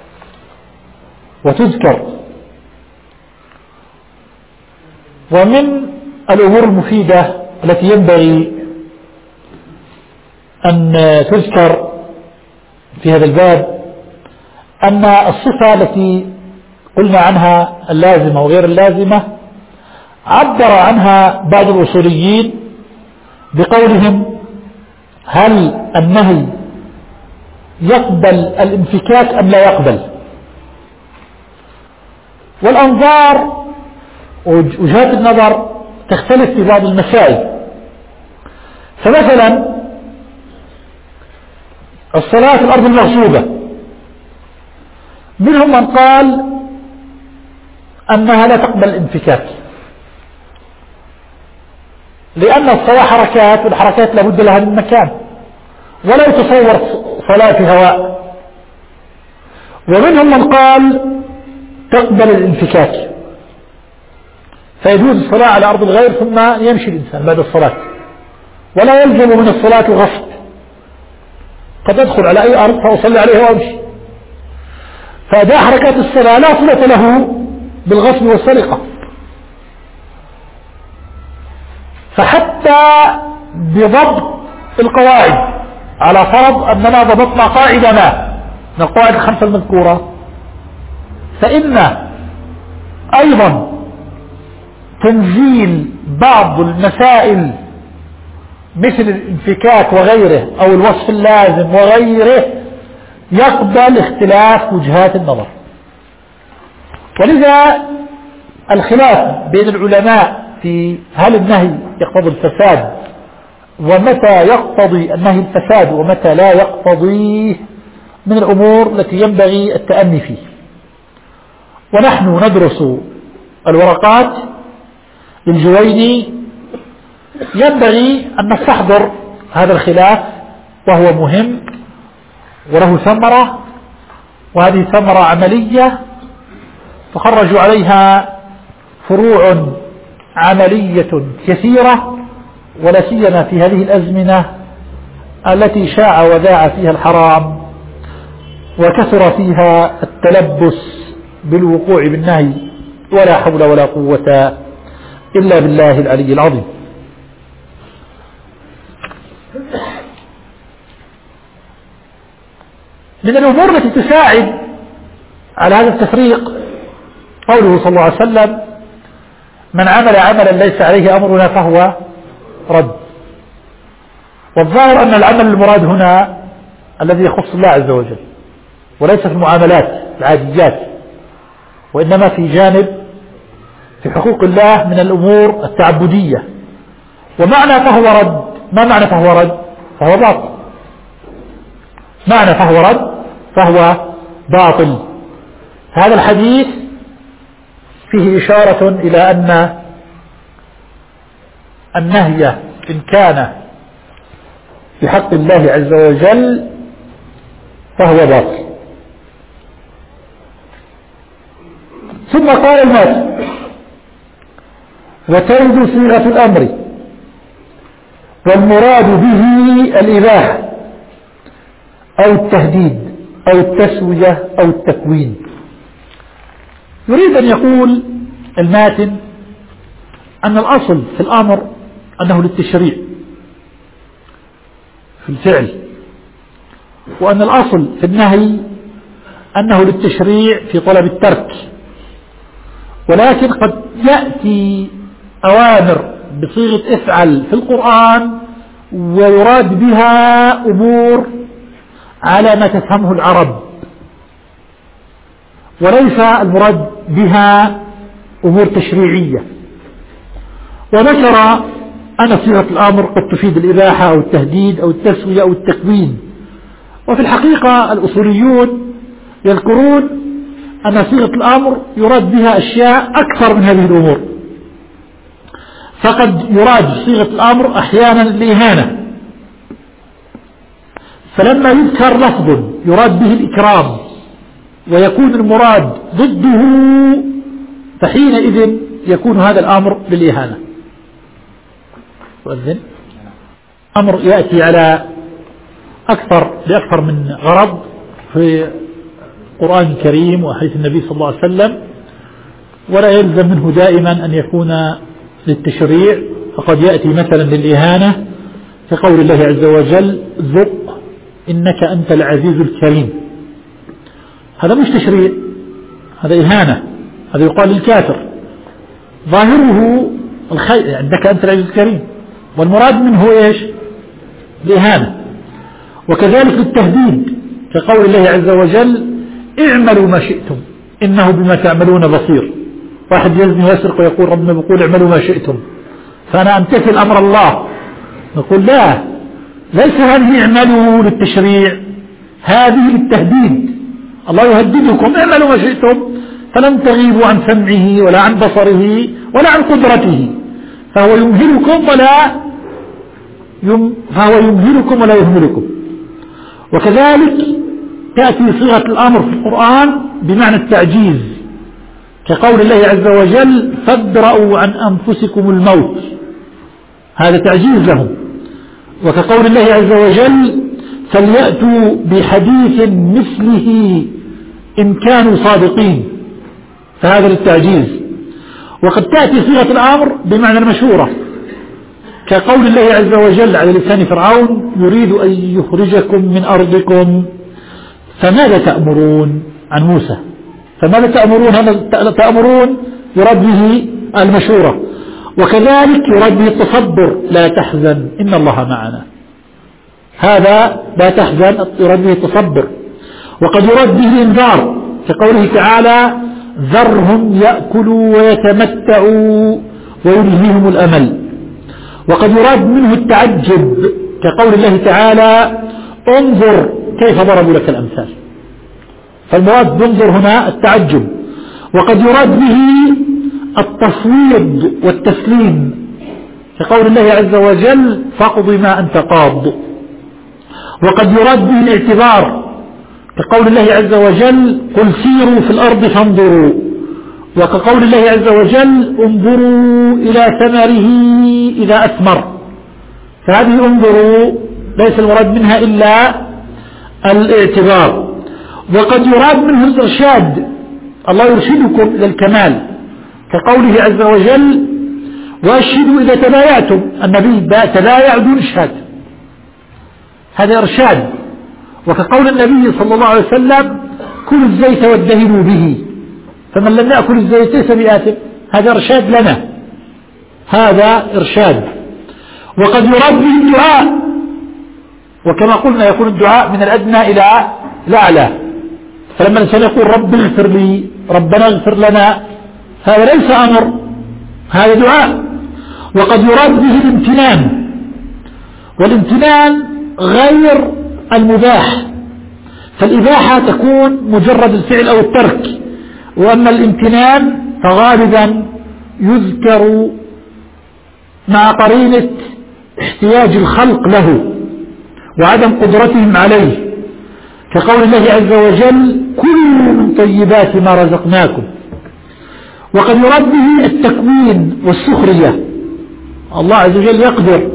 [SPEAKER 2] وتذكر. ومن الأمور المفيدة التي ينبغي أن تذكر في هذا الباب أن الصفة التي قلنا عنها اللازمة وغير اللازمة عبر عنها بعض الأصوليين بقولهم: هل النهي يقبل الانفكاك أم لا يقبل؟ والأنظار وجهات النظر تختلف في بعض المسائل. فمثلا الصلاة في الأرض المغصوبة، منهم من قال أنها لا تقبل الانفكاك، لأن الصلاة حركات، والحركات لابد لها من مكان، ولا يتصور صلاة في هواء. ومنهم من قال تقبل الانفكاك، فيجوز الصلاة على أرض الغير ثم يمشي الإنسان بعد الصلاة، ولا يلزم من الصلاة الغصب، قد أدخل على أي أرض فأصلي عليها وأمشي. فأداء حركات الصلاة لا صلة له بالغصب والسرقة. فحتى بضبط القواعد، على فرض أننا ضبطنا قاعدنا من القواعد الخمسة المذكورة، فإن أيضا تنزيل بعض المسائل مثل الانفكاك وغيره أو الوصف اللازم وغيره يقبل اختلاف وجهات النظر. ولذا الخلاف بين العلماء في هل النهي يقتضي الفساد ومتى يقتضي النهي الفساد ومتى لا يقتضيه من الأمور التي ينبغي التأني فيه. ونحن ندرس الورقات للجويني، ينبغي أن نستحضر هذا الخلاف وهو مهم وله ثمرة، وهذه ثمرة عملية تخرج عليها فروع عملية كثيرة، ولا سيما في هذه الأزمنة التي شاع وذاع فيها الحرام وكثر فيها التلبس بالوقوع بالنهي، ولا حول ولا قوة إلا بالله العلي العظيم. من الأمور التي تساعد على هذا التفريق قوله صلى الله عليه وسلم: من عمل عملا ليس عليه أمرنا فهو رد. والظاهر أن العمل المراد هنا الذي يخص الله عز وجل، وليس في المعاملات العاديات، وإنما في جانب في حقوق الله من الأمور التعبدية. ومعنى فهو رد، ما معنى فهو رد؟ فهو باطل. معنى فهو رد فهو باطل. هذا الحديث فيه إشارة إلى أن النهي إن كان في حق الله عز وجل فهو باطل. ثم قال الماتن: وترد صيغة الأمر والمراد به الإباحة أو التهديد أو التسوية أو التكوين. يريد أن يقول الماتن أن الأصل في الأمر أنه للتشريع في الفعل، وأن الأصل في النهي أنه للتشريع في طلب الترك، ولكن قد يأتي أوامر بصيغة افعل في القرآن ويراد بها أمور على ما تفهمه العرب، وليس المراد بها أمور تشريعية. وذكر أن صيغة الأمر قد تفيد الإباحة أو التهديد أو التسوية أو التكوين، وفي الحقيقة الأصوليون يذكرون أن صيغة الأمر يراد بها أشياء أكثر من هذه الأمور، فقد يراد صيغة الأمر أحيانا الإهانة، فلما يذكر لفظ يراد به الإكرام ويكون المراد ضده فحينئذ يكون هذا الأمر للإهانة. أمر يأتي على بأكثر من غرض في القرآن الكريم وحديث النبي صلى الله عليه وسلم، ولا يلزم منه دائما أن يكون للتشريع، فقد يأتي مثلا للإهانة كقول الله عز وجل ذق إنك أنت العزيز الكريم، هذا مش تشريع، هذا إهانة، هذا يقال للكافر، ظاهره الخير إنك أنت العزيز الكريم، والمراد منه إيش؟ الإهانة. وكذلك التهديد كقول الله عز وجل اعملوا ما شئتم إنه بما تعملون بصير. واحد يزني ويسرق ويقول ربنا بيقول اعملوا ما شئتم، فأنا أمتثل أمر الله، نقول لا، ليس هذه اعملوا للتشريع، هذه للتهديد، الله يهددكم اعملوا ما شئتم فلن تغيبوا عن سمعه ولا عن بصره ولا عن قدرته، فهو يمهلكم ولا يهملكم. وكذلك تأتي صيغة الأمر في القرآن بمعنى التعجيز كقول الله عز وجل فادرأوا عن أنفسكم الموت، هذا تعجيز لهم. وكقول الله عز وجل فليأتوا بحديث مثله إن كانوا صادقين، فهذا للتعجيز. وقد تأتي صيغة الأمر بمعنى المشورة كقول الله عز وجل على لسان فرعون يريد أن يخرجكم من أرضكم فماذا تأمرون عن موسى، فماذا تأمرون، هذا تأمرون يراد به المشورة. وكذلك يراد به التصبر لا تحزن إن الله معنا، هذا لا تحزن يراد به التصبر. وقد يراد به الإنذار كقوله تعالى ذرهم يأكلوا ويتمتعوا ويلهيهم الأمل. وقد يراد منه التعجب كقول الله تعالى انظر كيف ضربوا لك الأمثال، فالمراد بانظر هنا التعجب. وقد يراد به التفويض والتسليم كقول الله عز وجل فاقض ما أنت قاض. وقد يراد به الاعتبار كقول الله عز وجل قل سيروا في الأرض فانظروا، وكقول الله عز وجل انظروا إلى ثمره إذا أثمر، فهذه انظروا ليس المراد منها إلا الاعتبار. وقد يراد منه الإرشاد، الله يرشدكم إلى الكمال كقوله عز وجل وأشهدوا إذا تبايعتم، النبي تبايع دون إشهاد، هذا إرشاد. وكقول النبي صلى الله عليه وسلم كلوا الزيت وادهنوا به فمن لم يأكل الزيت ليس بآثم، هذا إرشاد لنا، هذا إرشاد. وقد يراد به الدعاء، وكما قلنا يكون الدعاء من الأدنى إلى الأعلى، فلما الإنسان يقول رب اغفر لي ربنا اغفر لنا، هذا ليس أمر، هذا دعاء. وقد يراد به الامتنان، والامتنان غير المباح، فالإباحة تكون مجرد الفعل أو الترك، وأما الامتنان فغالبا يذكر مع قرينة احتياج الخلق له وعدم قدرتهم عليه كقول الله عز وجل كلوا من طيبات ما رزقناكم. وقد يراد به التكوين والسخرية، الله عز وجل يقدر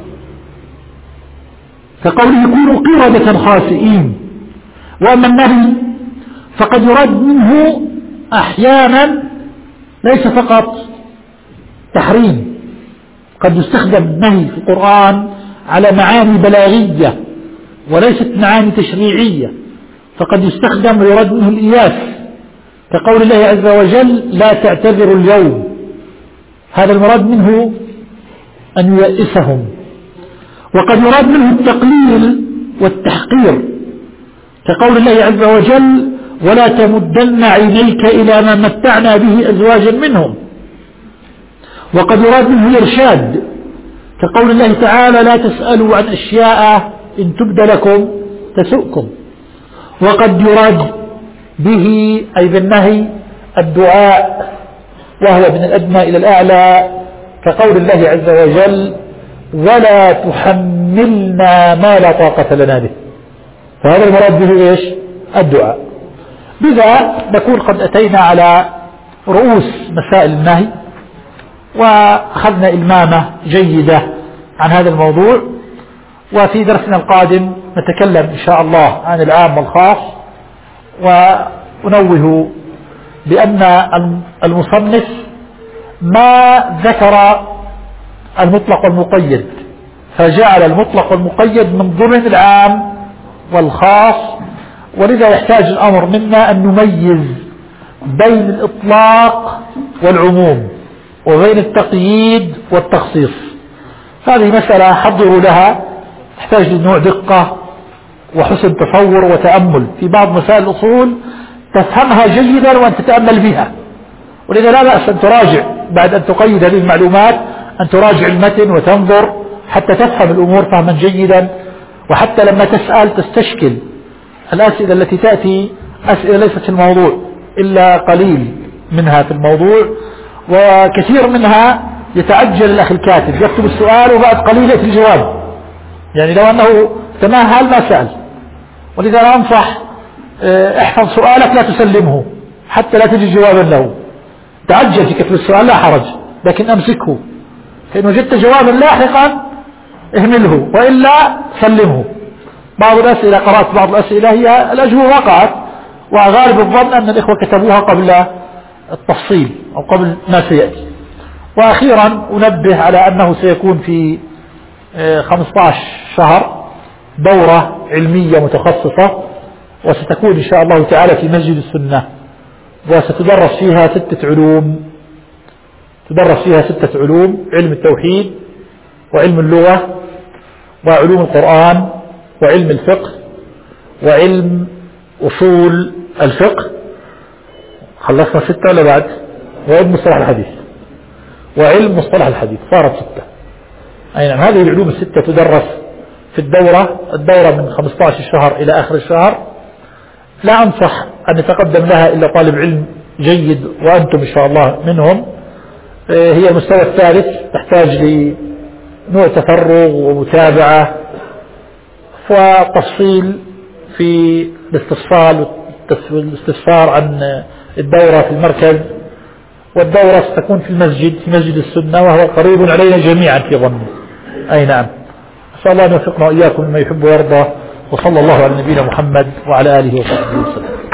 [SPEAKER 2] كقوله كونوا قردة خاسئين. وأما النهي فقد يراد منه أحيانا ليس فقط تحريم، قد يستخدم النهي في القرآن على معاني بلاغية وليست معاني تشريعية، فقد يستخدم ويراد منه الإياس، كقول الله عز وجل لا تعتذروا اليوم، هذا المراد منه أن ييئسهم. وقد يراد منه التقليل والتحقير، كقول الله عز وجل ولا تمدن عينيك إلى ما متعنا به أزواجا منهم. وقد يراد منه الإرشاد، كقول الله تعالى لا تسألوا عن أشياء إن تبد لكم تسؤكم. وقد يراد به أي بالنهي الدعاء، وهو من الأدنى إلى الأعلى، كقول الله عز وجل ولا تحملنا ما لا طاقة لنا به، فهذا المراد به إيش؟ الدعاء. بذا نكون قد أتينا على رؤوس مسائل النهي، وأخذنا إلمامة جيدة عن هذا الموضوع. وفي درسنا القادم نتكلم إن شاء الله عن العام والخاص، وأنوه بأن المصنف ما ذكر المطلق والمقيد، فجعل المطلق والمقيد من ضمن العام والخاص، ولذا يحتاج الأمر منا أن نميز بين الإطلاق والعموم وبين التقييد والتخصيص. هذه مسألة حضروا لها، تحتاج لنوع دقة وحسن تصور وتأمل في بعض مسائل الأصول، تفهمها جيدا وأن تتأمل بها. ولذا لا بأس أن تراجع بعد أن تقيد هذه المعلومات، أن تراجع المتن وتنظر حتى تفهم الأمور فهما جيدا، وحتى لما تسأل تستشكل الأسئلة التي تأتي، أسئلة ليست في الموضوع إلا قليل منها في الموضوع، وكثير منها يتعجل الأخ الكاتب يكتب السؤال وبعد قليل يأتي الجواب، يعني لو أنه تماهل ما سأل. ولذا أنا أنصح احفظ سؤالك لا تسلمه حتى لا تجد جوابا له. تعجل في كتب السؤال لا حرج، لكن أمسكه، فإن وجدت جوابا لاحقا اهمله وإلا سلمه. بعض الأسئلة قرأت بعض الأسئلة هي الأجوبة وقعت، وغالب الظن أن الإخوة كتبوها قبل التفصيل أو قبل ما سيأتي. وأخيرا أنبه على أنه سيكون في 15 شهر دورة علمية متخصصة، وستكون إن شاء الله تعالى في مسجد السنة، وستدرس فيها 6 علوم. تدرس فيها 6 علوم: علم التوحيد، وعلم اللغة، وعلوم القرآن، وعلم الفقه، وعلم أصول الفقه. خلصنا 6 ولا بعد؟ وعلم مصطلح الحديث، وعلم مصطلح الحديث، صارت 6. أي نعم، هذه العلوم ال6 تدرس في الدورة من 15 شهر إلى آخر الشهر. لا أنصح أن يتقدم لها إلا طالب علم جيد، وأنتم إن شاء الله منهم. هي المستوى الثالث، تحتاج لنوع تفرغ ومتابعة وتفصيل في الاستفسار عن الدورة في المركز. والدورة ستكون في المسجد، في مسجد السنة، وهو قريب علينا جميعا في ظني. أي نعم. أسأل الله أن يوفقنا وإياكم مما يحب ويرضى، وصلى الله على نبينا محمد وعلى آله وصحبه وسلم.